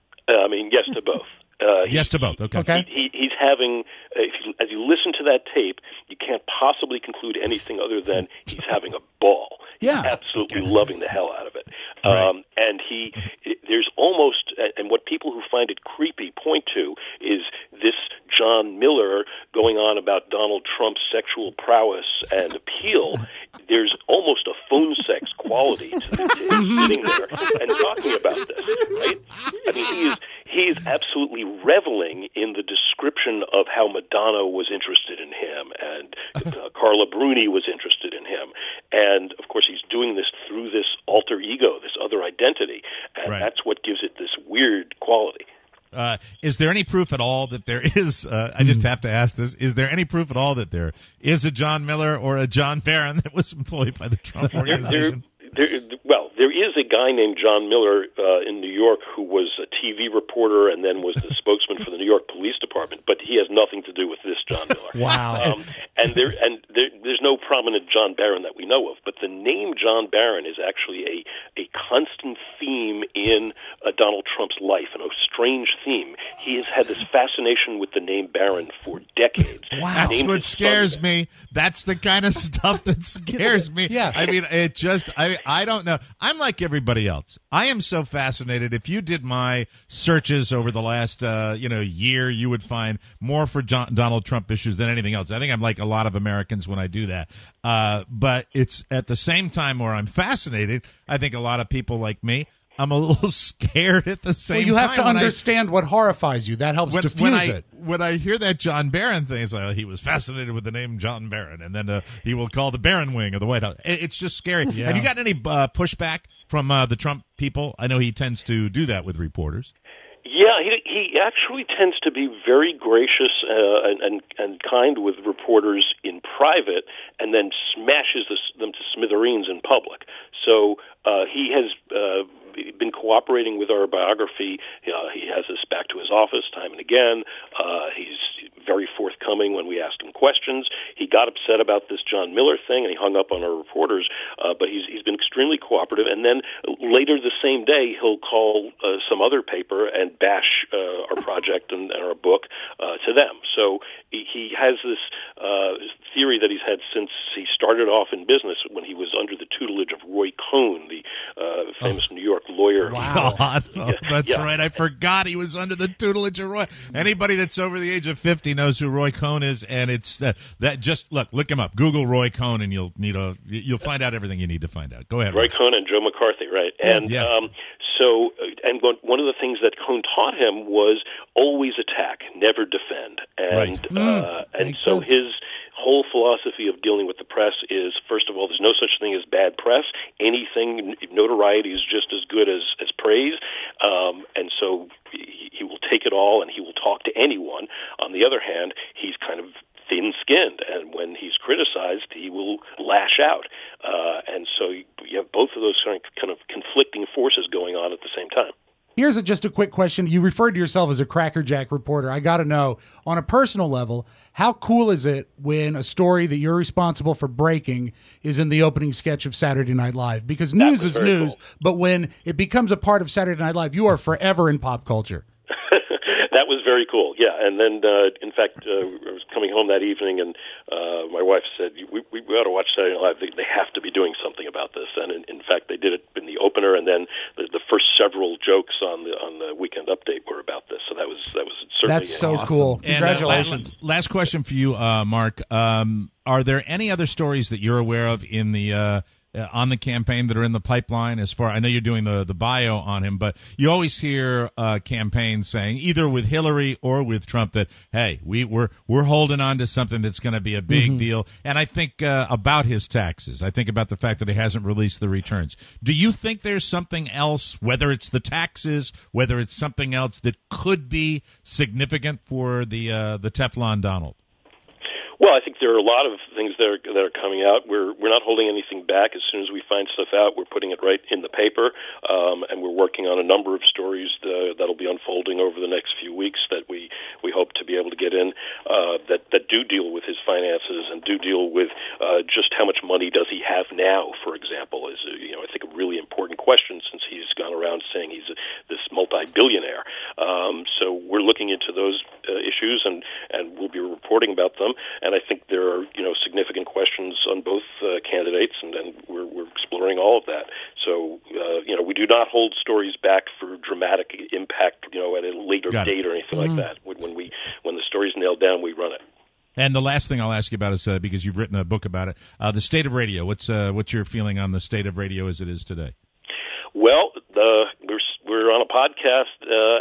Yes to both. Yes to both. Okay. He's having, as you listen to that tape, you can't possibly conclude anything other than he's having a ball. He's absolutely loving the hell out of it. Right. And there's almost, and what people who find it creepy point to is this John Miller going on about Donald Trump's sexual prowess and appeal. There's almost a phone sex quality to him sitting there and talking about this, right? I mean, he is absolutely reveling in the description of how Madonna was interested in him and Carla Bruni was interested in him. And, of course, he's doing this through this alter ego, this other identity. And that's what gives it this weird quality. Is there any proof at all that there is, I just have to ask this, is there any proof at all that there is a John Miller or a John Barron that was employed by the Trump organization? There is a guy named John Miller in New York who was a TV reporter and then was the spokesman for the New York Police Department, but he has nothing to do with this John Miller. Wow. There's no prominent John Barron that we know of, but the name John Barron is actually a constant theme in Donald Trump's life, and a strange theme. He has had this fascination with the name Barron for decades. Wow. That's what scares me. That's the kind of stuff that scares me. Yeah. I mean, it just, I don't know. I'm like everybody else. I am so fascinated. If you did my searches over the last, year, you would find more for Donald Trump issues than anything else. I think I'm like a lot of Americans when I do that. But it's at the same time where I'm fascinated, I think a lot of people like me, I'm a little scared at the same time. Well, you have to understand what horrifies you. That helps diffuse it. When I hear that John Barron thing, it's like, he was fascinated with the name John Barron, and then he will call the Barron wing of the White House. It's just scary. Yeah. Have you gotten any pushback from the Trump people? I know he tends to do that with reporters. Yeah, he actually tends to be very gracious and kind with reporters in private, and then smashes them to smithereens in public. So he has been cooperating with our biography. He has us back to his office time and again. He's very forthcoming when we asked him questions. He got upset about this John Miller thing, and he hung up on our reporters, but he's been extremely cooperative. And then later the same day, he'll call some other paper and bash our project and our book to them. So he has this theory that he's had since he started off in business, when he was under the tutelage of Roy Cohn, the famous New York lawyer. Wow. That's right. I forgot he was under the tutelage of Roy. Anybody that's over the age of 50 knows who Roy Cohn is, and it's that. Just look him up. Google Roy Cohn, and you'll find out everything you need to find out. Go ahead, Roy Cohn and Joe McCarthy, right? And so one of the things that Cohn taught him was always attack, never defend, and so his whole philosophy of dealing with the press is, first of all, there's no such thing as bad press. Anything, notoriety is just as good as praise, and so he will take it all and he will talk to anyone. On the other hand, he's kind of thin-skinned, and when he's criticized, he will lash out. And so you have both of those kind of conflicting forces going on at the same time. Here's just a quick question. You referred to yourself as a crackerjack reporter. I got to know, on a personal level, how cool is it when a story that you're responsible for breaking is in the opening sketch of Saturday Night Live? Because news is news, but when it becomes a part of Saturday Night Live, you are forever in pop culture. That was very cool, yeah. And then, in fact, I was coming home that evening, and my wife said, we ought to watch Saturday Night Live. They have to be doing something about this. And in fact, they did it in the opener, and then the first several jokes on the Weekend Update were about this. So that was certainly That's so awesome. Cool. Congratulations. And, last question for you, Mark. Are there any other stories that you're aware of in the on the campaign that are in the pipeline? As far I know, you're doing the bio on him, but you always hear campaigns saying, either with Hillary or with Trump, that hey, we're holding on to something that's going to be a big deal. And I think about his taxes. I think about the fact that he hasn't released the returns. Do you think there's something else, whether it's the taxes, whether it's something else that could be significant for the Teflon Donald? Well, I think there are a lot of things that are coming out. We're not holding anything back. As soon as we find stuff out, we're putting it right in the paper, and we're working on a number of stories that'll be unfolding over the next few weeks that we hope to be able to get in that do deal with his finances and do deal with just how much money does he have now, for example, is I think a really important question, since he's gone around saying he's this multi-billionaire. So we're looking into those issues, and we'll be reporting about them. And I think there are, significant questions on both candidates, and we're exploring all of that. So, we do not hold stories back for dramatic impact, at a later date or anything like that. When the story's nailed down, we run it. And the last thing I'll ask you about is, because you've written a book about it, the state of radio. What's your feeling on the state of radio as it is today? Well, we're on a podcast,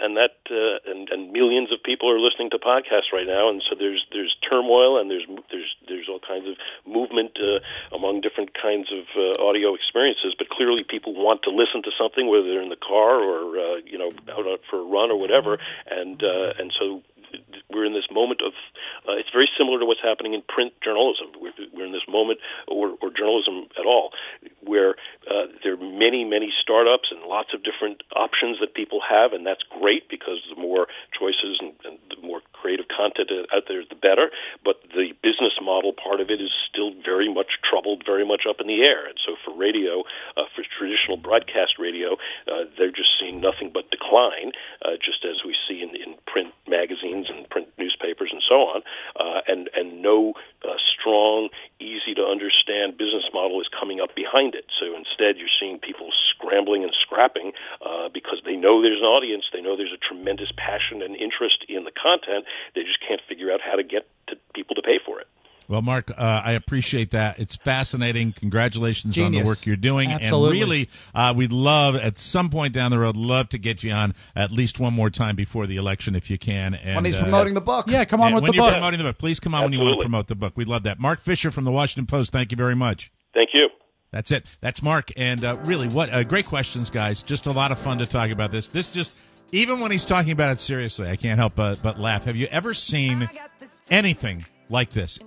and millions of people are listening to podcasts right now, and so there's turmoil, and there's all kinds of movement among different kinds of audio experiences. But clearly, people want to listen to something, whether they're in the car or out for a run or whatever, and so we're in this moment of it's very similar to what's happening in print journalism. We're in this moment, or journalism at all, where there are many startups and lots of different options that people have, and that's great, because the more choices and the more creative content out there, the better. But the business model part of it is still very much troubled, very much up in the air. And so for radio, for traditional broadcast radio, they're just seeing nothing but decline, just as we see in print magazines and print newspapers and so on, and no strong, easy-to-understand business model is coming up behind it. So instead, you're seeing people scrambling and scrapping because they know there's an audience, they know there's a tremendous passion and interest in the content, they just can't figure out how to get people to pay for it. Well, Mark, I appreciate that. It's fascinating. Congratulations Genius. on the work you're doing. Absolutely. And really, we'd love, at some point down the road, to get you on at least one more time before the election if you can. And, when he's promoting the book. Yeah, come on with the book. When you're book. promoting the book. Please come on Absolutely. when you want to promote the book. We'd love that. Mark Fisher from the Washington Post, thank you very much. Thank you. That's it. That's Mark. And really, what great questions, guys. Just a lot of fun to talk about this. This just, even when he's talking about it seriously, I can't help but laugh. Have you ever seen anything like this?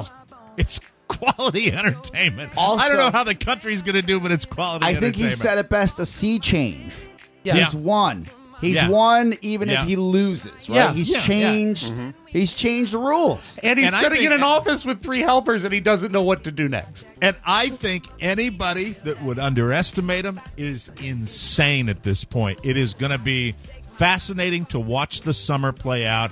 It's quality entertainment. Also, I don't know how the country's going to do, but it's quality entertainment. I think he said it best, a sea change. Yeah. He's won. He's won even if he loses, right? Yeah. He's changed. He's changed the rules. And he's And I sitting think- in an office with 3 helpers, and he doesn't know what to do next. And I think anybody that would underestimate him is insane at this point. It is going to be fascinating to watch the summer play out,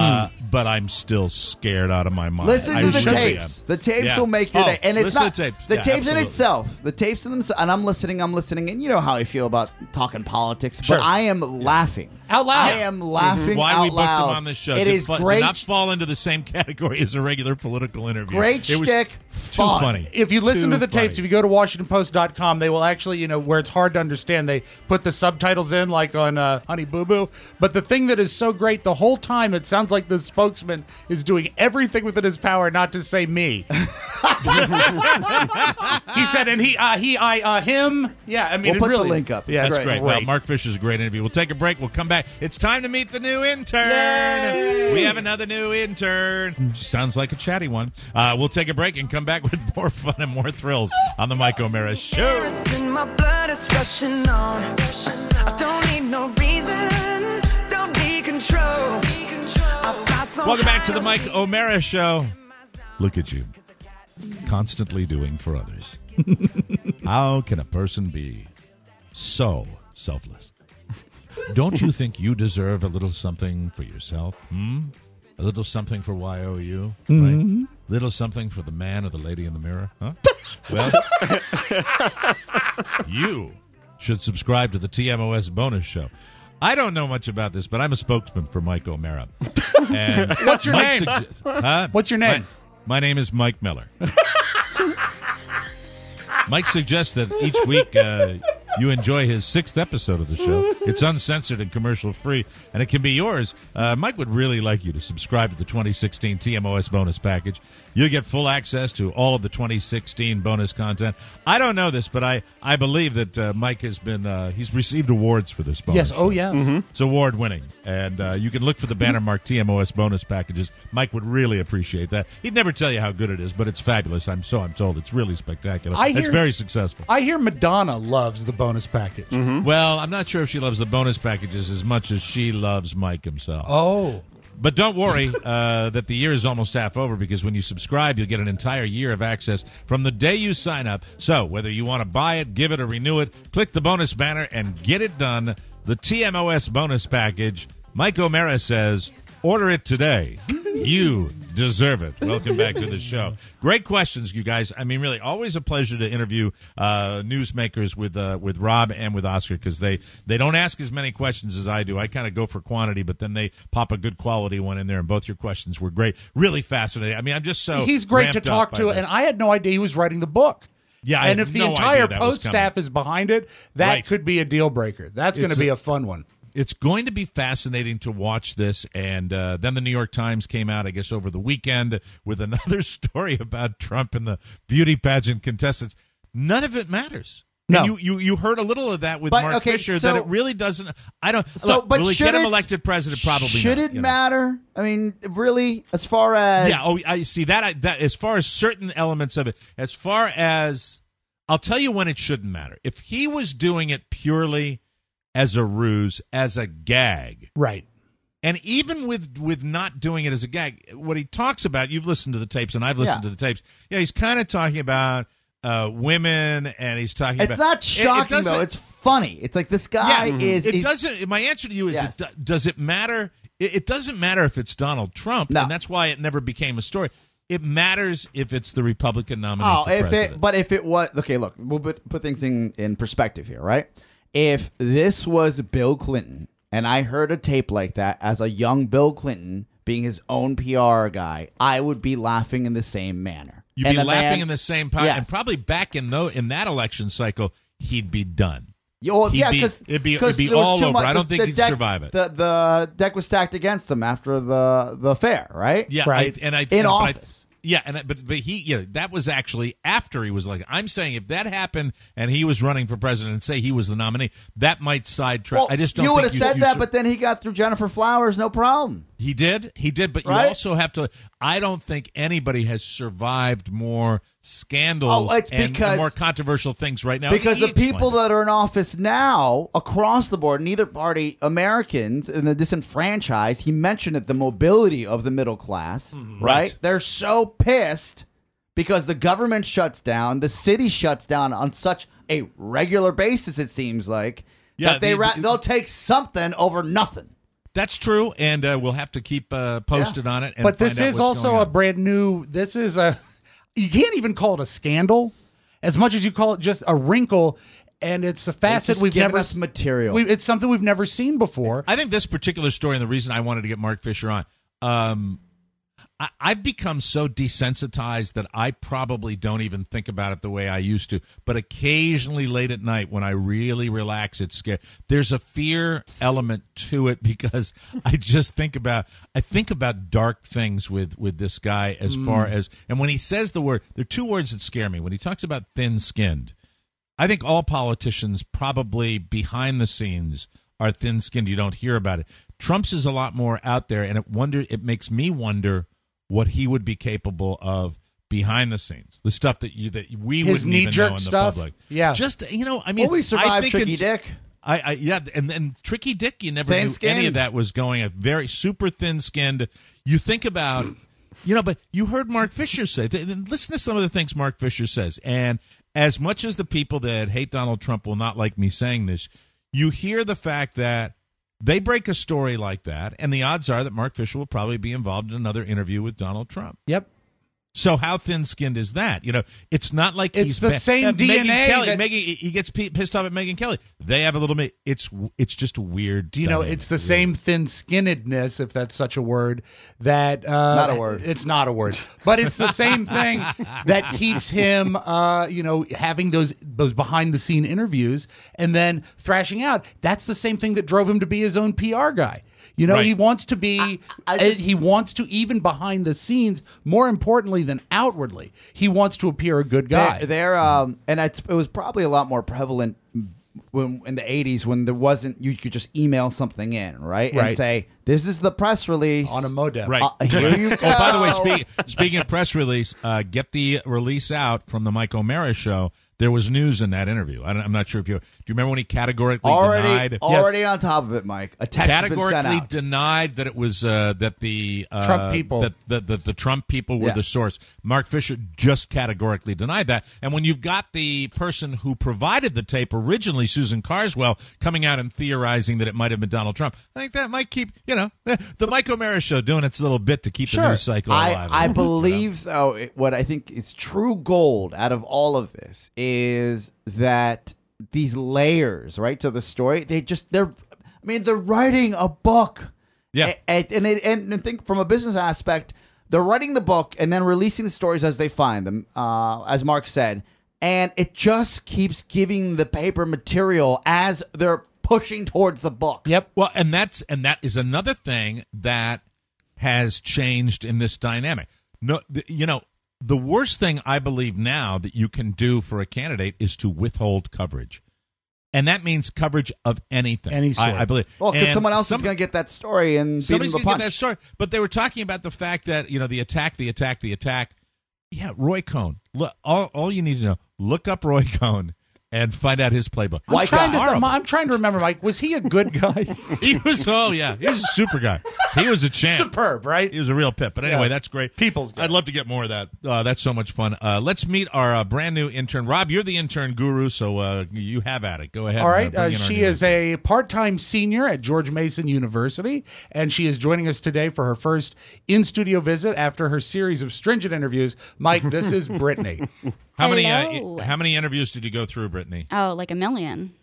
but I'm still scared out of my mind. Listen I to the really tapes. am. The tapes Yeah. will make your day. And it's listen not to the tapes. the Yeah, tapes in absolutely. itself. The tapes in themselves. And I'm listening, and you know how I feel about talking politics, Sure. but I am laughing. Out loud. I am laughing Why out we booked loud. him on this show. It is Did great. not fall into the same category as a regular political interview. Great It was shtick, Too fun. funny. If you listen Too to the tapes, funny. if you go to WashingtonPost.com, they will actually, where it's hard to understand, they put the subtitles in, like on Honey Boo Boo. But the thing that is so great, the whole time, it sounds like the spokesman is doing everything within his power not to say me. He said, and him. Yeah, I mean, We'll it put really, the link up. Yeah, That's it's great. Well, Mark Fisher's a great interview. We'll take a break. We'll come back. It's time to meet the new intern. Yay! We have another new intern. She sounds like a chatty one. We'll take a break and come back with more fun and more thrills on the Mike O'Meara Show. In my blood is rushing on. I don't need no reason. Don't need control. Welcome back to the Mike O'Meara Show. Look at you, constantly doing for others. How can a person be so selfless? Don't you think you deserve a little something for yourself? A little something for YOU, right? Little something for the man or the lady in the mirror, huh? Well, you should subscribe to the TMOS bonus show. I don't know much about this, but I'm a spokesman for Mike O'Meara. And What's your Mike name? What's your name? My name is Mike Miller. Mike suggests that each week you enjoy his 6th episode of the show. It's uncensored and commercial-free, and it can be yours. Mike would really like you to subscribe to the 2016 TMOS bonus package. You'll get full access to all of the 2016 bonus content. I don't know this, but I believe that Mike has been he's received awards for this bonus. Yes, oh yes. It's award-winning, and you can look for the banner mark TMOS bonus packages. Mike would really appreciate that. He'd never tell you how good it is, but it's fabulous. I'm told. It's really spectacular. It's very successful. I hear Madonna loves the bonus package. Well, I'm not sure if she loves the bonus packages as much as she loves Mike himself. Oh. But don't worry that the year is almost half over, because when you subscribe, you'll get an entire year of access from the day you sign up. So whether you want to buy it, give it, or renew it, click the bonus banner and get it done. The TMOS bonus package. Mike O'Meara says, order it today. You deserve it. Welcome back to the show. Great questions, you guys. I mean, really, always a pleasure to interview newsmakers with Rob and with Oscar, because they don't ask as many questions as I do. I kind of go for quantity, but then they pop a good quality one in there, and both your questions were great. Really fascinating. I mean, I'm just so he's great to talk to, and I had no idea he was writing the book. Yeah, and if the entire Post staff is behind it, that could be a deal breaker. That's going to be a fun one. It's going to be fascinating to watch this. And then the New York Times came out, I guess, over the weekend with another story about Trump and the beauty pageant contestants. None of it matters. No. And you heard a little of that with Mark Fisher, that it really doesn't. I don't. So, look, but will it should get him it- elected president? Probably Should not, it you know. matter? I mean, really, as far as Yeah. Oh, I see that. That as far as certain elements of it, as far as I'll tell you when it shouldn't matter. If he was doing it purely as a ruse, as a gag, right? And even with not doing it as a gag, what he talks about, you've listened to the tapes, and I've listened to the tapes. Yeah, he's kind of talking about women, and he's talking about. It's not shocking though. It's funny. It's like this guy is. It doesn't. My answer to you is: does it matter? It doesn't matter if it's Donald Trump, and that's why it never became a story. It matters if it's the Republican nominee. For president. If it was okay, look, we'll put things in perspective here, right? If this was Bill Clinton, and I heard a tape like that as a young Bill Clinton being his own PR guy, I would be laughing in the same manner. You'd be laughing in the same pot, and probably back in that election cycle, he'd be done. Because it'd be all over. I don't think he'd survive it. The deck was stacked against him after the affair, right? Yeah, right. In office. That was actually after he was like. I'm saying if that happened and he was running for president and say he was the nominee, that might sidetrack. Well, I just don't. You would think have said that, but then he got through Jennifer Flowers, no problem. He did, but Right? you also have to. I don't think anybody has survived more scandals and more controversial things right now. Because He the people explained it. that are in office now, across the board, neither party, Americans and the disenfranchised, he mentioned it, the mobility of the middle class, right? They're so pissed because the government shuts down, the city shuts down on such a regular basis, it seems like, that they'll take something over nothing. That's true, and we'll have to keep posted on it. And But this find out is what's also going a on. brand new. This is a. You can't even call it a scandal, as much as you call it just a wrinkle, and it's a facet we've never. Us material. It's something we've never seen before. I think this particular story, and the reason I wanted to get Mark Fisher on, I've become so desensitized that I probably don't even think about it the way I used to. But occasionally late at night when I really relax, it's scary. There's a fear element to it because I just think about dark things with this guy as far as, and when he says the word, there are two words that scare me. When he talks about thin-skinned, I think all politicians probably behind the scenes are thin-skinned. You don't hear about it. Trump's is a lot more out there, and it makes me wonder what he would be capable of behind the scenes, the stuff that we His wouldn't even know in the stuff. public. Yeah, just I mean, we survived Tricky Dick. And Tricky Dick, you never knew any of that was going. A very super thin-skinned. You think about, but you heard Mark Fisher say. Listen to some of the things Mark Fisher says, and as much as the people that hate Donald Trump will not like me saying this, you hear the fact that they break a story like that, and the odds are that Mark Fisher will probably be involved in another interview with Donald Trump. Yep. So how thin-skinned is that? It's not like It's he's the same Megyn DNA Kelly. that- He gets pissed off at Megyn Kelly. They have a little bit. It's just a weird. Do you know it's the same thin-skinnedness, if that's such a word, that Not a word. It's not a word, but it's the same thing that keeps him, having those behind-the-scene interviews and then thrashing out. That's the same thing that drove him to be his own PR guy. Right. He wants to be. He wants to, even behind the scenes, more importantly than outwardly, he wants to appear a good guy. It was probably a lot more prevalent in the 80s when there wasn't. You could just email something in, right, and say, "This is the press release on a modem." Right. Here you go. Oh, by the way, speaking of press release, get the release out from the Mike O'Mara show. There was news in that interview. I'm not sure if do you remember when he categorically denied? Already on top of it, Mike. A text has been sent Categorically out. denied that it was that the Trump people that the Trump people were the source. Mark Fisher just categorically denied that. And when you've got the person who provided the tape originally, Susan Carswell, coming out and theorizing that it might have been Donald Trump, I think that might keep the Mike O'Mara show doing its little bit to keep the news cycle alive. I believe, though, what I think is true gold out of all of this is that these layers, right, to the story, they're writing a book. Yeah. And think from a business aspect, they're writing the book and then releasing the stories as they find them, as Mark said, and it just keeps giving the paper material as they're pushing towards the book. Yep. Well, and that is another thing that has changed in this dynamic. The worst thing I believe now that you can do for a candidate is to withhold coverage. And that means coverage of anything. Any sort. I believe. Well, because And someone else is going to get that story and beat somebody's them the going to punch. get that story. But they were talking about the fact that, the attack. Yeah, Roy Cohn. Look, all you need to know, look up Roy Cohn and find out his playbook. I'm trying to remember, Mike. Was he a good guy? He was, he was a super guy. He was a champ. Superb, right? He was a real pip. But anyway, that's great. People's guy. I'd love to get more of that. That's so much fun. Let's meet our brand new intern. Rob, you're the intern guru, so you have at it. Go ahead. All right. Bring in our She new is a part-time senior at George Mason University, and she is joining us today for her first in-studio visit after her series of stringent interviews. Mike, this is Brittany. How Hello. many interviews did you go through, Brittany? Oh, like a million.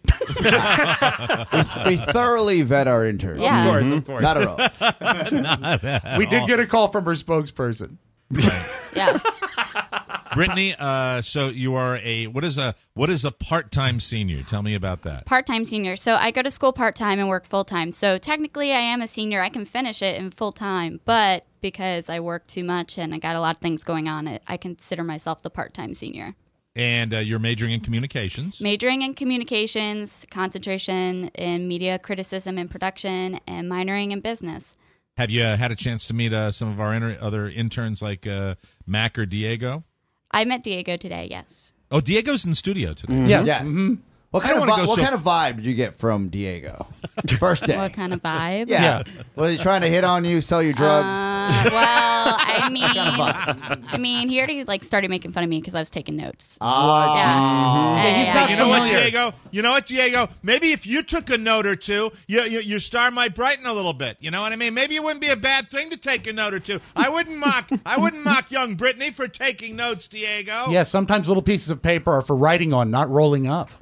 We thoroughly vet our interns. Yeah. Of course. Not at all. We did get a call from her spokesperson. Yeah. Brittany, so you are what is a part-time senior? Tell me about that. Part-time senior. So I go to school part-time and work full-time. So technically I am a senior. I can finish it in full-time, but because I work too much and I got a lot of things going on, I consider myself the part-time senior. And you're majoring in communications. Majoring in communications, concentration in media criticism and production, and minoring in business. Have you had a chance to meet some of our other interns like Mac or Diego? I met Diego today, yes. Oh, Diego's in the studio today. Yes. Yes. Mhm. What kind of vibe did you get from Diego? First day. What kind of vibe? Yeah. Was he trying to hit on you, sell you drugs? Well, I mean, he already started making fun of me because I was taking notes. Yeah, he's not You know what, familiar. Diego? You know what, Diego? Maybe if you took a note or two, your star might brighten a little bit. You know what I mean? Maybe it wouldn't be a bad thing to take a note or two. I wouldn't mock young Brittany for taking notes, Diego. Yeah, sometimes little pieces of paper are for writing on, not rolling up.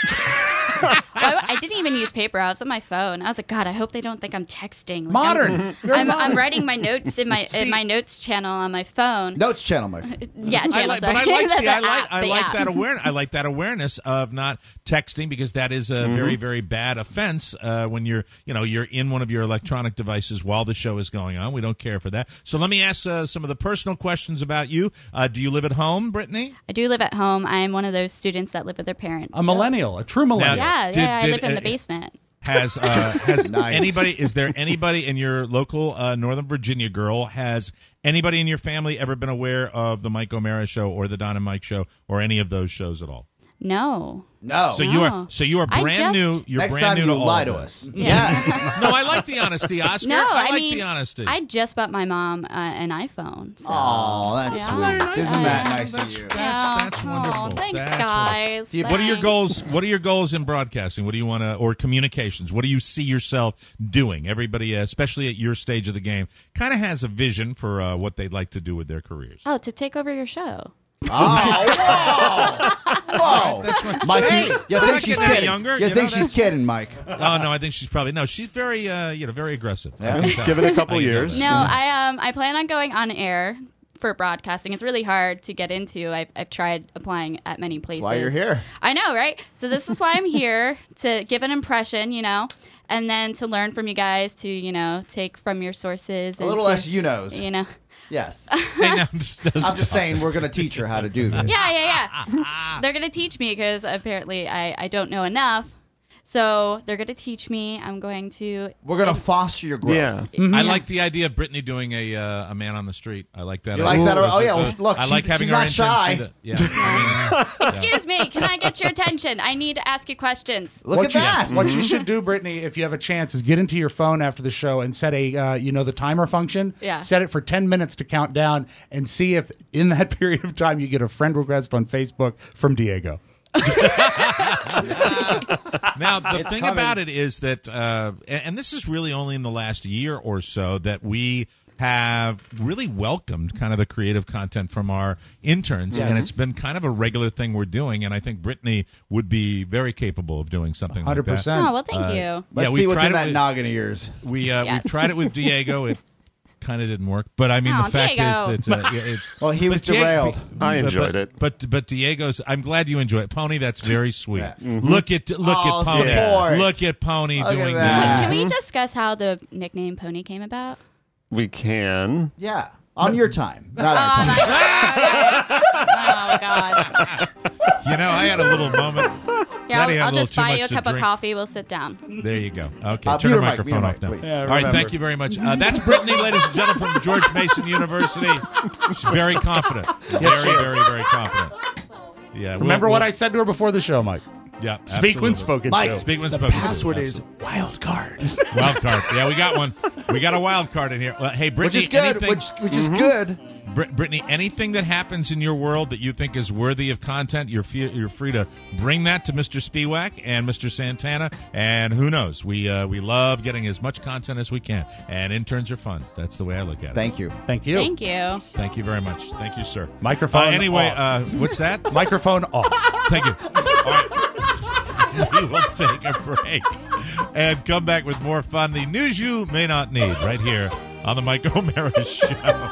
I didn't even use paper. I was on my phone. I was like, God, I hope they don't think I'm texting. Like, Modern. I'm writing my notes in my notes channel on my phone. Notes channel, Mike. Yeah, channel. But I sorry. like that awareness. I like that awareness of not texting because that is a very, very bad offense when you're in one of your electronic devices while the show is going on. We don't care for that. So let me ask some of the personal questions about you. Do you live at home, Brittany? I do live at home. I'm one of those students that live with their parents. A millennial, a true millennial. Yeah, I live in the basement. Has anybody? Is there anybody in your local Northern Virginia girl? Has anybody in your family ever been aware of the Mike O'Mara Show or the Don and Mike Show or any of those shows at all? No. No. So you are brand new. You're Next brand time new you to all lie of to us. us. Yes. No, I like the honesty, Oscar. No, I like mean, the honesty. I just bought my mom an iPhone. So. Oh, that's sweet. Isn't that nice of you? That's wonderful. Oh, thanks, That's guys. wonderful. What are your goals? What are your goals in broadcasting? What do you want to, or communications? What do you see yourself doing? Everybody, especially at your stage of the game, kind of has a vision for what they'd like to do with their careers. Oh, to take over your show. Oh, whoa! That's what, Mikey, you think she's kidding? Younger, you think she's kidding, Mike? Oh no, I think she's probably She's very, very aggressive. Yeah. Give it a couple years. No, I plan on going on air for broadcasting. It's really hard to get into. I've tried applying at many places. That's why you're here. I know, right? So this is why I'm here, to give an impression, and then to learn from you guys, to take from your sources. A little less you-knows. Yes. I'm just saying we're going to teach her how to do this. Yeah. They're going to teach me because apparently I don't know enough. So they're going to teach me. I'm going to... We're going to foster your growth. Yeah. Mm-hmm. I like the idea of Brittany doing a man on the street. I like that. You like that? Oh, yeah. Well, look, I like having she's our not shy. interns do that. Yeah. Excuse me. Can I get your attention? I need to ask you questions. Look at that. What you should do, Brittany, if you have a chance, is get into your phone after the show and set a, the timer function. Yeah. Set it for 10 minutes to count down and see if in that period of time you get a friend request on Facebook from Diego. Now, the thing about it is that, and this is really only in the last year or so, that we have really welcomed kind of the creative content from our interns, and it's been kind of a regular thing we're doing, and I think Brittany would be very capable of doing something 100%. Like that. Oh, well, thank you. Let's see what's in that noggin of yours. We've tried it with Diego. It kind of didn't work, but I mean, the fact is that well, he was derailed. I enjoyed it, but Diego's. I'm glad you enjoy it, Pony. That's very sweet. Look at Pony. Support. Look at Pony doing that. Can we discuss how the nickname Pony came about? We can. Yeah, on your time, not our time. Oh God. I had a little moment. Yeah, I'll just buy you a cup of coffee. We'll sit down. There you go. Okay, turn the microphone off now. Yeah, all right, thank you very much. That's Brittany, ladies and gentlemen, from George Mason University. She's very confident. Very confident. Yeah. Remember what I said to her before the show, Mike? Yeah. Speak when spoken. Mike, speak when the spoken. password is wild card. Wild card. Yeah, we got one. We got a wild card in here. Hey, Brittany, which is good. anything, Which is good. Brittany, anything that happens in your world that you think is worthy of content, you're free to bring that to Mr. Spiewak and Mr. Santana. And who knows? We love getting as much content as we can. And interns are fun. That's the way I look at it. Thank you. Thank you. Thank you. Thank you very much. Thank you, sir. Microphone anyway, off. What's that? Microphone off. Thank you. All right. We will take a break and come back with more fun. The news you may not need right here on the Mike O'Mara Show.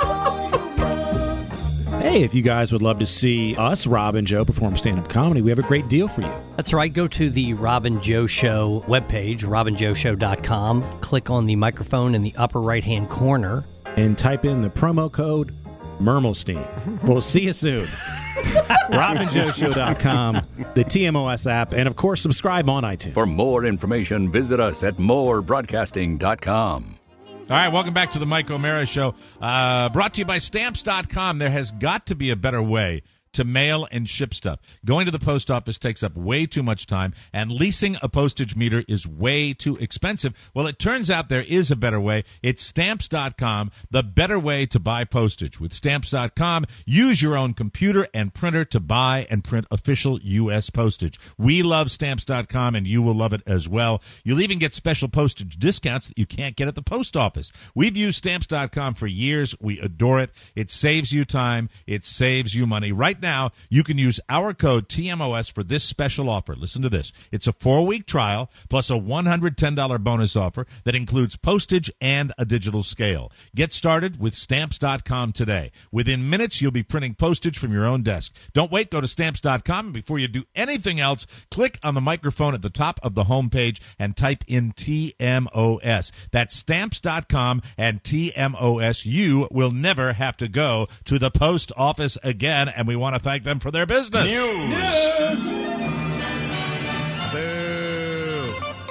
Hey, if you guys would love to see us, Rob and Joe, perform stand-up comedy, we have a great deal for you. That's right. Go to the Rob and Joe Show webpage, robandjoeshow.com. Click on the microphone in the upper right-hand corner. And type in the promo code Mermelstein. We'll see you soon. robandjoeshow.com, the TMOS app, and, of course, subscribe on iTunes. For more information, visit us at morebroadcasting.com. All right, welcome back to the Mike O'Mara Show. Brought to you by Stamps.com. There has got to be a better way to mail and ship stuff. Going to the post office takes up way too much time, and leasing a postage meter is way too expensive. Well, it turns out there is a better way. It's Stamps.com, the better way to buy postage. With Stamps.com, use your own computer and printer to buy and print official U.S. postage. We love Stamps.com, and you will love it as well. You'll even get special postage discounts that you can't get at the post office. We've used Stamps.com for years. We adore it. It saves you time. It saves you money. Right now, you can use our code TMOS for this special offer. Listen to this. It's a 4-week trial plus a $110 bonus offer that includes postage and a digital scale. Get started with Stamps.com today. Within minutes, you'll be printing postage from your own desk. Don't wait. Go to Stamps.com, and before you do anything else, click on the microphone at the top of the homepage and type in TMOS. That's Stamps.com and TMOS. You will never have to go to the post office again, and we want to thank them for their business. News. Boo.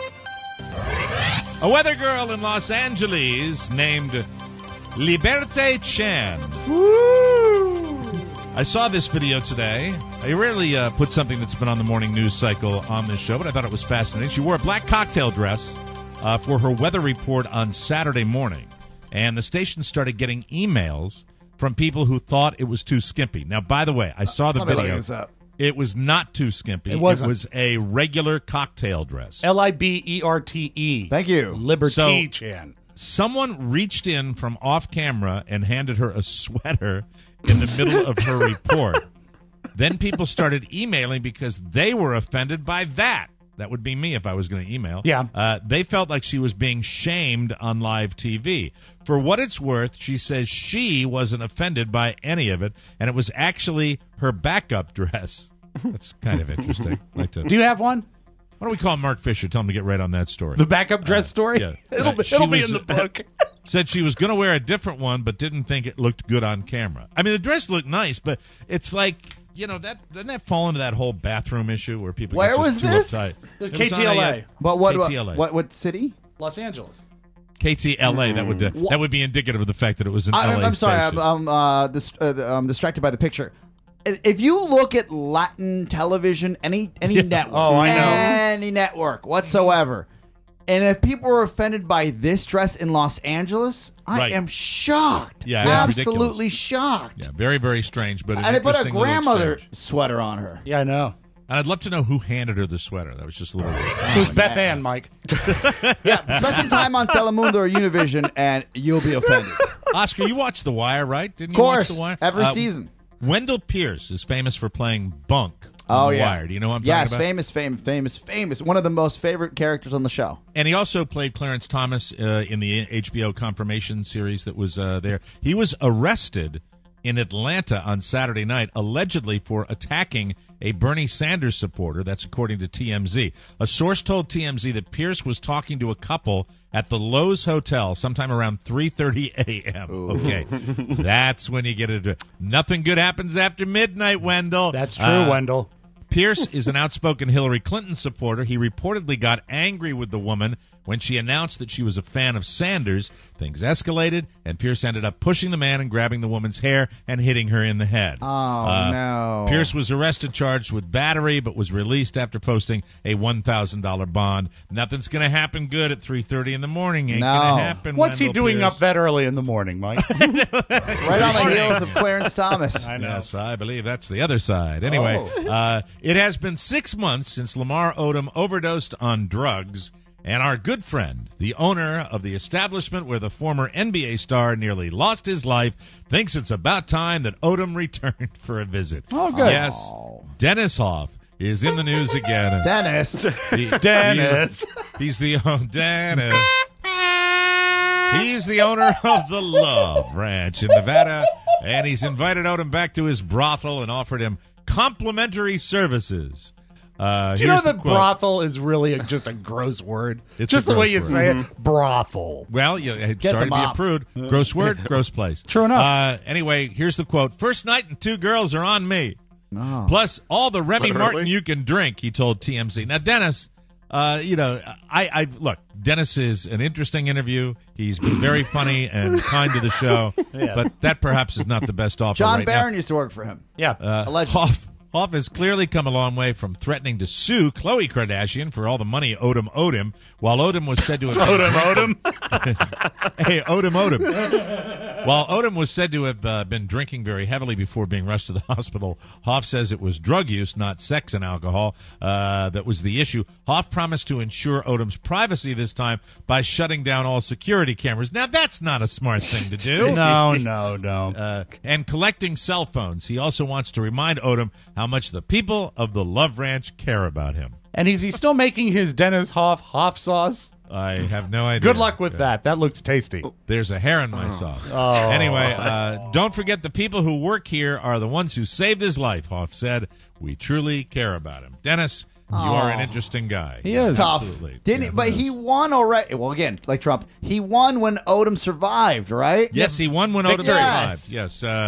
A weather girl in Los Angeles named Liberté Chan I saw this video today. I rarely put something that's been on the morning news cycle on this show, but I thought it was fascinating. She wore a black cocktail dress for her weather report on Saturday morning, and the station started getting emails from people who thought it was too skimpy. Now, by the way, I saw the video. It was not too skimpy. It wasn't. It was a regular cocktail dress. Liberte. Thank you. Liberty Chan. Someone reached in from off camera and handed her a sweater in the middle of her report. Then people started emailing because they were offended by that. That would be me if I was going to email. Yeah. They felt like she was being shamed on live TV. For what it's worth, she says she wasn't offended by any of it, and it was actually her backup dress. That's kind of interesting. Do you have one? Why don't we call Mark Fisher? Tell him to get right on that story. The backup dress story? Yeah. It'll be in the book. Said she was going to wear a different one, but didn't think it looked good on camera. I mean, the dress looked nice, but it's like, you know, doesn't that fall into that whole bathroom issue where people Where get was just too this? uptight? It was on KTLA. But KTLA. what city? Los Angeles. KTLA. That would be indicative of the fact that it was an LA I'm sorry. station. I'm distracted by the picture. If you look at Latin television, any network, any network whatsoever, and if people are offended by this dress in Los Angeles, I am shocked. Yeah, absolutely shocked. Yeah, very, very strange. But and they put a interesting little grandmother exchange. sweater on her. Yeah, I know. And I'd love to know who handed her the sweater. That was just a little weird. It was Beth Ann, Mike. Yeah, spend some time on Telemundo or Univision, and you'll be offended. Oscar, you watched The Wire, right? Didn't Of you course, watch The Wire? every season. Wendell Pierce is famous for playing Bunk Oh, on The yeah. Wire. Do you know what I'm Yes, talking about? famous. One of the most favorite characters on the show. And he also played Clarence Thomas in the HBO Confirmation series that was there. He was arrested in Atlanta on Saturday night, allegedly for attacking a Bernie Sanders supporter. That's according to TMZ. A source told TMZ that Pierce was talking to a couple at the Lowe's Hotel sometime around 3:30 a.m. Okay, that's when you get it. Nothing good happens after midnight, Wendell. That's true, Wendell. Pierce is an outspoken Hillary Clinton supporter. He reportedly got angry with the woman when she announced that she was a fan of Sanders. Things escalated, and Pierce ended up pushing the man and grabbing the woman's hair and hitting her in the head. Oh, no. Pierce was arrested, charged with battery, but was released after posting a $1,000 bond. Nothing's going to happen good at 3:30 in the morning. Ain't going to happen. What's he Wendell doing Pierce. up that early in the morning, Mike? Right on the heels of Clarence Thomas. I know. Yes, I believe that's the other side. Anyway, it has been 6 months since Lamar Odom overdosed on drugs, and our good friend, the owner of the establishment where the former NBA star nearly lost his life, thinks it's about time that Odom returned for a visit. Oh, good. Yes, Dennis Hoff is in the news again. Dennis. Dennis. He's the Dennis. He's the owner of the Love Ranch in Nevada, and he's invited Odom back to his brothel and offered him complimentary services. Do you know that brothel is really just a gross word? It's just a the way gross you word. say it. Brothel. Well, sorry to be a prude. Gross word, gross place. True enough. Anyway, here's the quote. "First night and 2 girls are on me. Oh. Plus all the Remy Literally? Martin you can drink," he told TMZ. Now, Dennis, I look, Dennis is an interesting interview. He's been very funny and kind to the show, but that perhaps is not the best offer John right Barron now. used to work for him. Yeah. Allegedly. Hoff has clearly come a long way from threatening to sue Khloe Kardashian for all the money Odom owed him, while Odom was said to have Hey, Odom. While Odom was said to have been drinking very heavily before being rushed to the hospital, Hoff says it was drug use, not sex and alcohol, that was the issue. Hoff promised to ensure Odom's privacy this time by shutting down all security cameras. Now, that's not a smart thing to do. No. And collecting cell phones. He also wants to remind Odom how much the people of the Love Ranch care about him. And is he still making his Dennis Hoff sauce? I have no idea. Good luck with that. That looks tasty. There's a hair in my sauce. Oh. Anyway, don't forget the people who work here are the ones who saved his life, Hoff said. We truly care about him. Dennis, you are an interesting guy. He is. Tough. Absolutely. Didn't he? But he won already. Well, again, like Trump, he won when Odom survived, right? Yes, he won when Odom Yes. survived. Yes.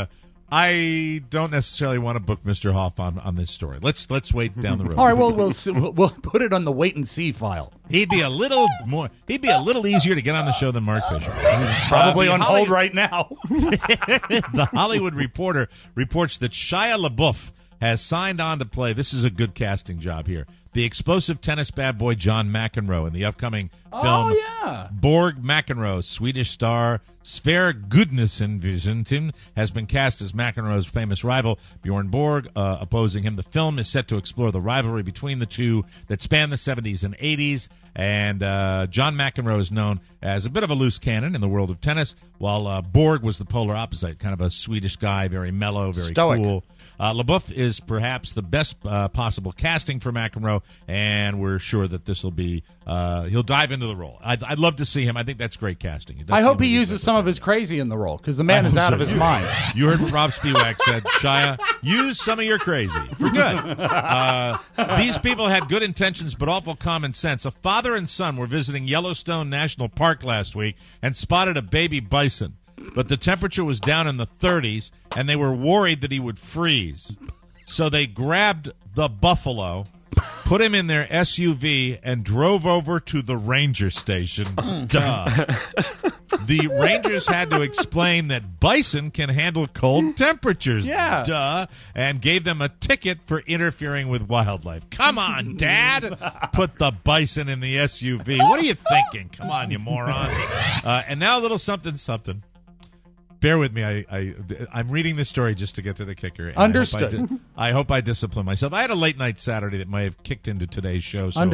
I don't necessarily want to book Mr. Hoff on this story. Let's wait down the road. All right, we'll put it on the wait and see file. He'd be a little easier to get on the show than Mark Fisher. He's probably on hold right now. The Hollywood Reporter reports that Shia LaBeouf has signed on to play. This is a good casting job here. The explosive tennis bad boy John McEnroe in the upcoming film Borg McEnroe. Swedish star Sverre Gudnason has been cast as McEnroe's famous rival Bjorn Borg, opposing him. The film is set to explore the rivalry between the two that spanned the 70s and 80s. And John McEnroe is known as a bit of a loose cannon in the world of tennis, while Borg was the polar opposite, kind of a Swedish guy, very mellow, very stoic. Cool. LaBeouf is perhaps the best possible casting for McEnroe, and we're sure that this will be he'll dive into the role. I'd love to see him. I think that's great casting. I hope he uses some of his crazy in the role, because the man is out of his mind. You heard what Rob Spiewak said. Shia, use some of your crazy for good. These people had good intentions but awful common sense. A father and son were visiting Yellowstone National Park last week and spotted a baby bison. But the temperature was down in the 30s, and they were worried that he would freeze. So they grabbed the buffalo, put him in their SUV, and drove over to the ranger station. Duh. The rangers had to explain that bison can handle cold temperatures. Yeah. Duh. And gave them a ticket for interfering with wildlife. Come on, Dad. Put the bison in the SUV. What are you thinking? Come on, you moron. And now a little something. Bear with me. I'm reading this story just to get to the kicker. And Understood. I hope I discipline myself. I had a late night Saturday that may have kicked into today's show. So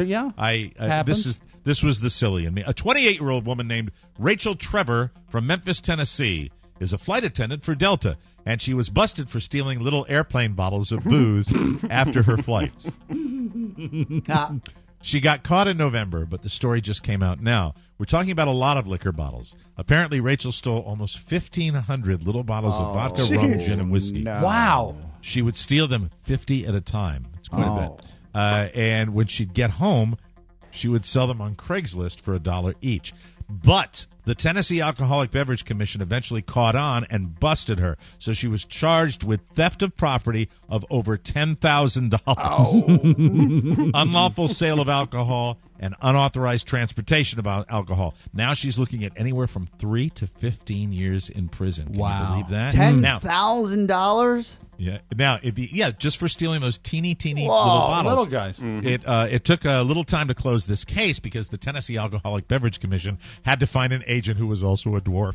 this was the silly in me. A 28-year-old woman named Rachel Trevor from Memphis, Tennessee, is a flight attendant for Delta, and she was busted for stealing little airplane bottles of booze after her flights. She got caught in November, but the story just came out now. We're talking about a lot of liquor bottles. Apparently, Rachel stole almost 1,500 little bottles of vodka, rum, gin, and whiskey. No. Wow. She would steal them 50 at a time. It's quite a bit. And when she'd get home, she would sell them on Craigslist for $1 each. But the Tennessee Alcoholic Beverage Commission eventually caught on and busted her. So she was charged with theft of property of over $10,000, unlawful sale of alcohol, and unauthorized transportation of alcohol. Now she's looking at anywhere from 3 to 15 years in prison. Can you believe that? $10,000? Yeah. Now, just for stealing those teeny little bottles. Little guys. It took a little time to close this case because the Tennessee Alcoholic Beverage Commission had to find an agent who was also a dwarf.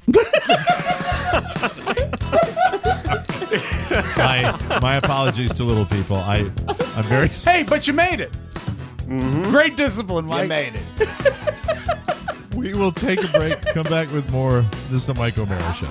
My apologies to little people. I'm very. Hey, but you made it. Great discipline, Mike. You made it. We will take a break. Come back with more. This is the Mike O'Mara Show.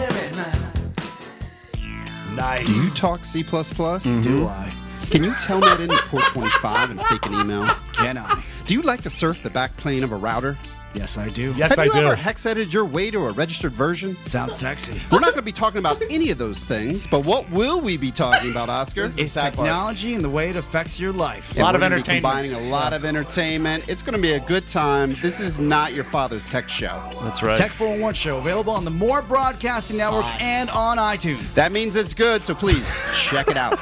Nice. Do you talk C++? Do I? Can you telnet into port 25 and fake an email? Can I? Do you like to surf the backplane of a router? Yes, I do. Yes, Have I you do. ever hex edited your way to a registered version? Sounds sexy. We're not going to be talking about any of those things, but what will we be talking about, Oscar? It's technology and the way it affects your life. A lot of entertainment. Combining a lot of entertainment. It's going to be a good time. This is not your father's tech show. That's right. Tech 411 Show, available on the More Broadcasting Network and on iTunes. That means it's good, so please check it out.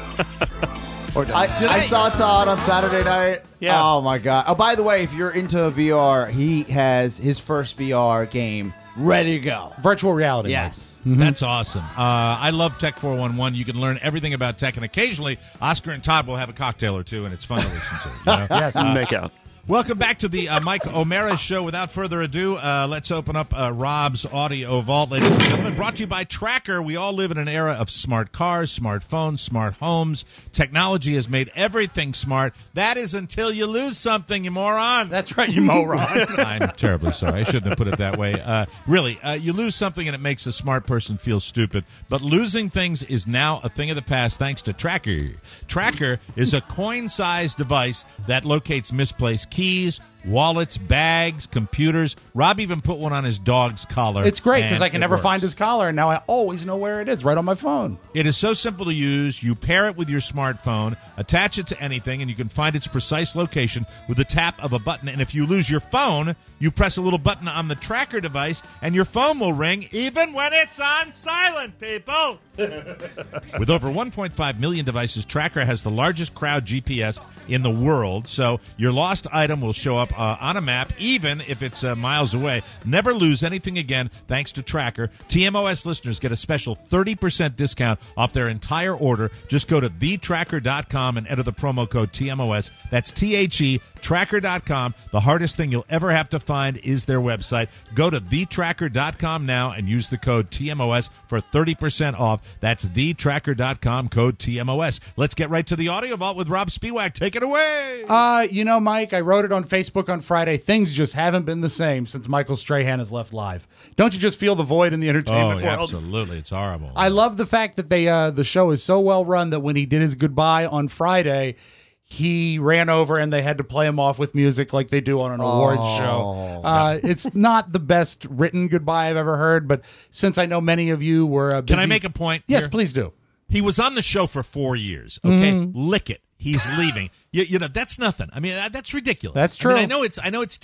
I saw Todd on Saturday night. Yeah. Oh, my God. Oh, by the way, if you're into VR, he has his first VR game ready to go. Virtual reality. Yes. Mike. That's awesome. I love Tech 411. You can learn everything about tech, and occasionally Oscar and Todd will have a cocktail or two, and it's fun to listen to. You know? Yes. Make out. Welcome back to the Mike O'Mara Show. Without further ado, let's open up Rob's Audio Vault, ladies and gentlemen. Brought to you by Tracker. We all live in an era of smart cars, smartphones, smart homes. Technology has made everything smart. That is until you lose something, you moron. That's right, you moron. I'm terribly sorry. I shouldn't have put it that way. Really, you lose something and it makes a smart person feel stupid. But losing things is now a thing of the past thanks to Tracker. Tracker is a coin-sized device that locates misplaced keys, wallets, bags, computers. Rob even put one on his dog's collar. It's great because and I can it never works. find his collar, and now I always know where it is, right on my phone. It is so simple to use. You pair it with your smartphone, attach it to anything, and you can find its precise location with the tap of a button. And if you lose your phone, you press a little button on the tracker device, and your phone will ring even when it's on silent, people. With over 1.5 million devices, Tracker has the largest crowd GPS in the world, so your lost item will show up on a map even if it's miles away. Never lose anything again thanks to Tracker. TMOS listeners get a special 30% discount off their entire order. Just go to thetracker.com and enter the promo code TMOS. That's THE, tracker.com. The hardest thing you'll ever have to find is their website. Go to thetracker.com now and use the code TMOS for 30% off. That's thetracker.com, code TMOS. Let's get right to the Audio Vault with Rob Spiewak. Take it away. Mike, I wrote it on Facebook on Friday. Things just haven't been the same since Michael Strahan has left live. Don't you just feel the void in the entertainment world? Absolutely. It's horrible. I love the fact that the show is so well run that when he did his goodbye on Friday, he ran over and they had to play him off with music like they do on an awards show. It's not the best written goodbye I've ever heard, but since I know many of you were busy... Can I make a point? Yes, here? please do. He was on the show for 4 years, okay? Lick it. He's leaving. You know, that's nothing. I mean, that's ridiculous. That's true. I know it's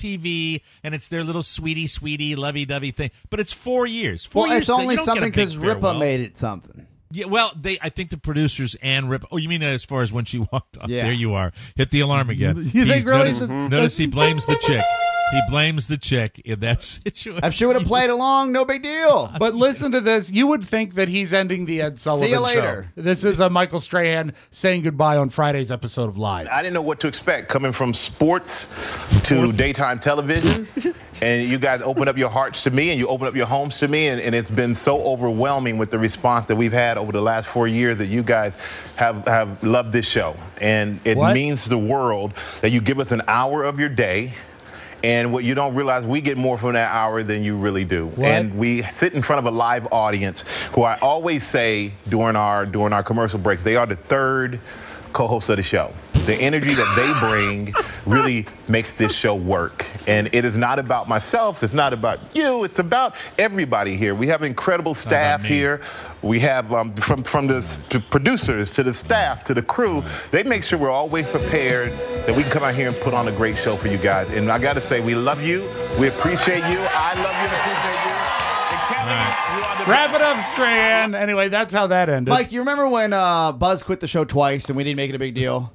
TV and it's their little sweetie, lovey-dovey thing, but it's 4 years. 4 years. It's only you don't something get a big because Ripa farewell. made it something. Yeah, well, I think the producers and Rip. Oh, you mean as far as when she walked up? Yeah. There you are. Hit the alarm again. You think really? Notice he blames the chick. He blames the chick in that situation. If she would have played along, no big deal. But listen to this. You would think that he's ending the Ed Sullivan See you later. show. This is Michael Strahan saying goodbye on Friday's episode of Live. I didn't know what to expect coming from sports to daytime television. And you guys opened up your hearts to me and you opened up your homes to me. And it's been so overwhelming with the response that we've had over the last 4 years that you guys have loved this show. And it means the world that you give us an hour of your day. And what you don't realize, we get more from that hour than you really do. What? And we sit in front of a live audience who I always say during our commercial breaks, they are the third co-host of the show. The energy that they bring really makes this show work. And it is not about myself. It's not about you. It's about everybody here. We have incredible staff here. We have from the producers to the staff to the crew. They make sure we're always prepared that we can come out here and put on a great show for you guys. And I got to say, we love you. We appreciate you. I love you and appreciate you. And Kevin, you are the Wrap it up, Strahan. Anyway, that's how that ended. Mike, you remember when Buzz quit the show twice and we didn't make it a big deal?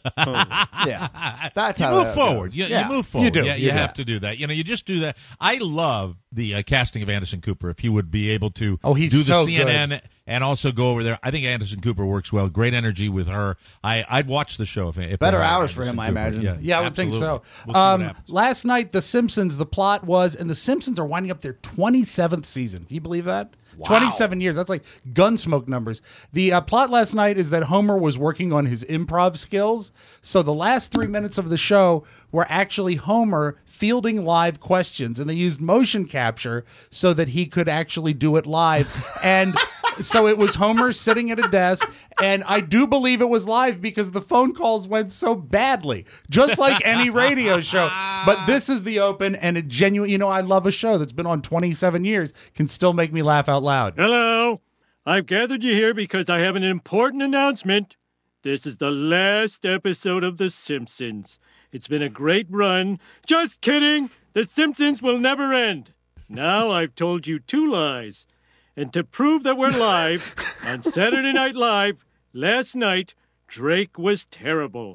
Yeah, that's you how move that forward. goes. You move forward. You do. Yeah, You you do. have to do that. You know, you just do that. I love the casting of Anderson Cooper. If he would be able to he's do the so CNN good. and also go over there, I think Anderson Cooper works well. Great energy with her. I'd watch the show if Better it had hours for Anderson him, I Cooper. imagine. Yeah, I would think so. Absolutely. We'll see what happens. Last night, The Simpsons, the plot was, and The Simpsons are winding up their 27th season. Can you believe that? 27 years. That's like Gunsmoke numbers. The plot last night is that Homer was working on his improv skills. So the last 3 minutes of the show were actually Homer fielding live questions, and they used motion capture so that he could actually do it live. And so it was Homer sitting at a desk, and I do believe it was live because the phone calls went so badly, just like any radio show. But this is the open, and it genuine. You know, I love a show that's been on 27 years, can still make me laugh out loud. Hello. I've gathered you here because I have an important announcement. This is the last episode of The Simpsons. It's been a great run. Just kidding. The Simpsons will never end. Now I've told you 2 lies. And to prove that we're live, on Saturday Night Live, last night, Drake was terrible.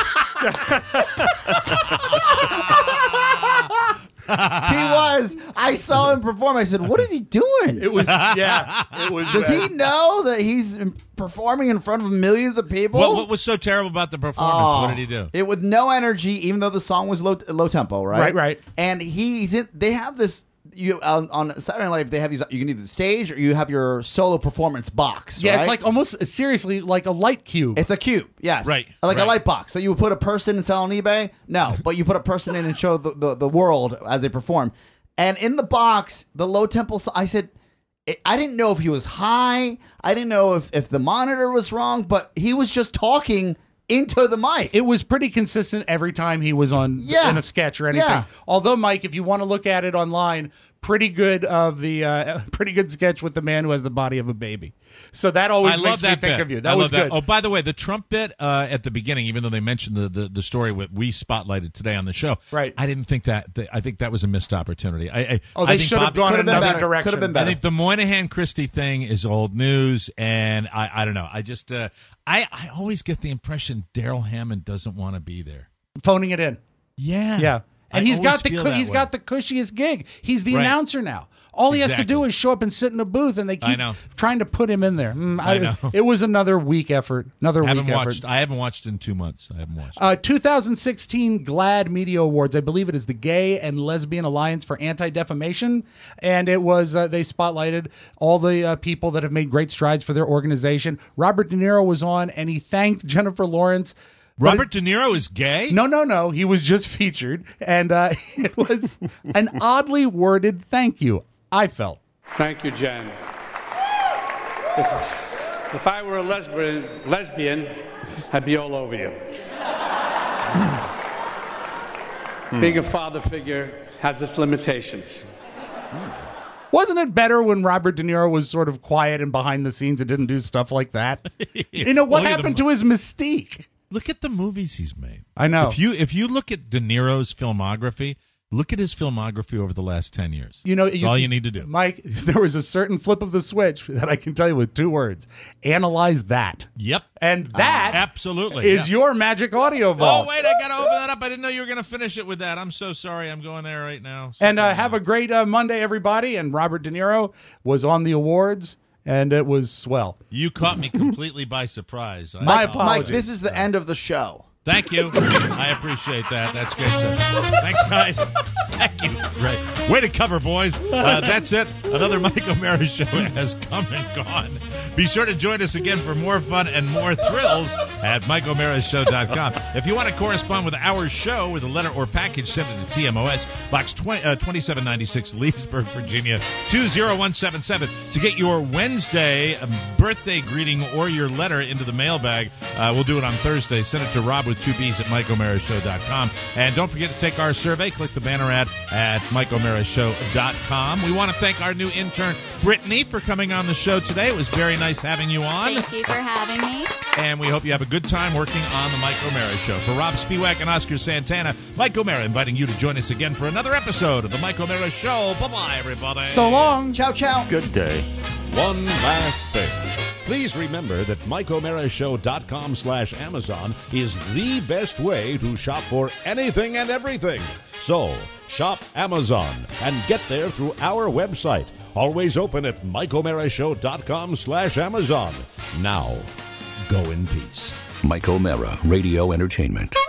He was. I saw him perform. I said, "What is he doing?" It was, yeah. It was. Does he know that he's performing in front of millions of people? What was so terrible about the performance? What did he do? It with no energy, even though the song was low tempo, right? Right. And he's in. They have this. You on Saturday Night Live, they have these. You can either stage or you have your solo performance box. Yeah, right? it's like almost seriously like a light cube. It's a cube, yes. Right, Like right. a light box that you would put a person and sell on eBay. No, but you put a person in and show the world as they perform. And in the box, the low tempo. I said, I didn't know if he was high. I didn't know if the monitor was wrong, but he was just talking into the mic. It was pretty consistent every time he was on in a sketch or anything. Yeah. Although, Mike, if you want to look at it online, pretty good sketch with the man who has the body of a baby. So that always makes me think of you. That was good. Oh, by the way, the Trump bit at the beginning, even though they mentioned the story we spotlighted today on the show, right? I didn't think that. I think that was a missed opportunity. They should have gone in another direction. Could have been better. I think the Moynihan Christie thing is old news, and I don't know. I just I always get the impression Daryl Hammond doesn't want to be there, phoning it in. Yeah. And he's got the cushiest gig. He's the announcer now. All he has to do is show up and sit in a booth, and they keep trying to put him in there. I know. It was another weak effort. I haven't watched in 2 months. 2016 GLAAD Media Awards. I believe it is the Gay and Lesbian Alliance for Anti-Defamation, and it was they spotlighted all the people that have made great strides for their organization. Robert De Niro was on, and he thanked Jennifer Lawrence. Robert De Niro is gay? No. He was just featured, and it was an oddly worded thank you, I felt. Thank you, Jen. If I were a lesbian, I'd be all over you. Being a father figure has its limitations. Wasn't it better when Robert De Niro was sort of quiet and behind the scenes and didn't do stuff like that? What happened to his mystique? Look at the movies he's made. I know. If you look at De Niro's filmography, look at his filmography over the last 10 years. That's all you need to do. Mike, there was a certain flip of the switch that I can tell you with 2 words. Analyze that. Yep. And that absolutely is your magic audio vault. Oh, wait, I got to open that up. I didn't know you were going to finish it with that. I'm so sorry. I'm going there right now. And have a great Monday, everybody. And Robert De Niro was on the awards. And it was swell. You caught me completely by surprise. My apologies. Mike, this is the end of the show. Thank you. I appreciate that. That's great stuff. Thanks, guys. Thank you. Great. Way to cover, boys. That's it. Another Mike O'Mara show has come and gone. Be sure to join us again for more fun and more thrills at MikeO'MaraShow.com. If you want to correspond with our show with a letter or package, send it to TMOS, Box 2796, Leesburg, Virginia, 20177. To get your Wednesday birthday greeting or your letter into the mailbag, we'll do it on Thursday. Send it to Rob with 2 B's at MikeO'MaraShow.com. And don't forget to take our survey. Click the banner ad at MikeO'MaraShow.com. We want to thank our new intern, Brittany, for coming on the show today. It was very nice having you on. Thank you for having me. And we hope you have a good time working on the Mike O'Mara Show. For Rob Spiewak and Oscar Santana, Mike O'Mara inviting you to join us again for another episode of the Mike O'Mara Show. Bye-bye, everybody. So long. Ciao, ciao. Good day. One last thing. Please remember that MikeO'MaraShow.com/Amazon is the best way to shop for anything and everything. So, shop Amazon and get there through our website. Always open at MikeO'MaraShow.com/Amazon. Now, go in peace. Mike O'Mara Radio Entertainment.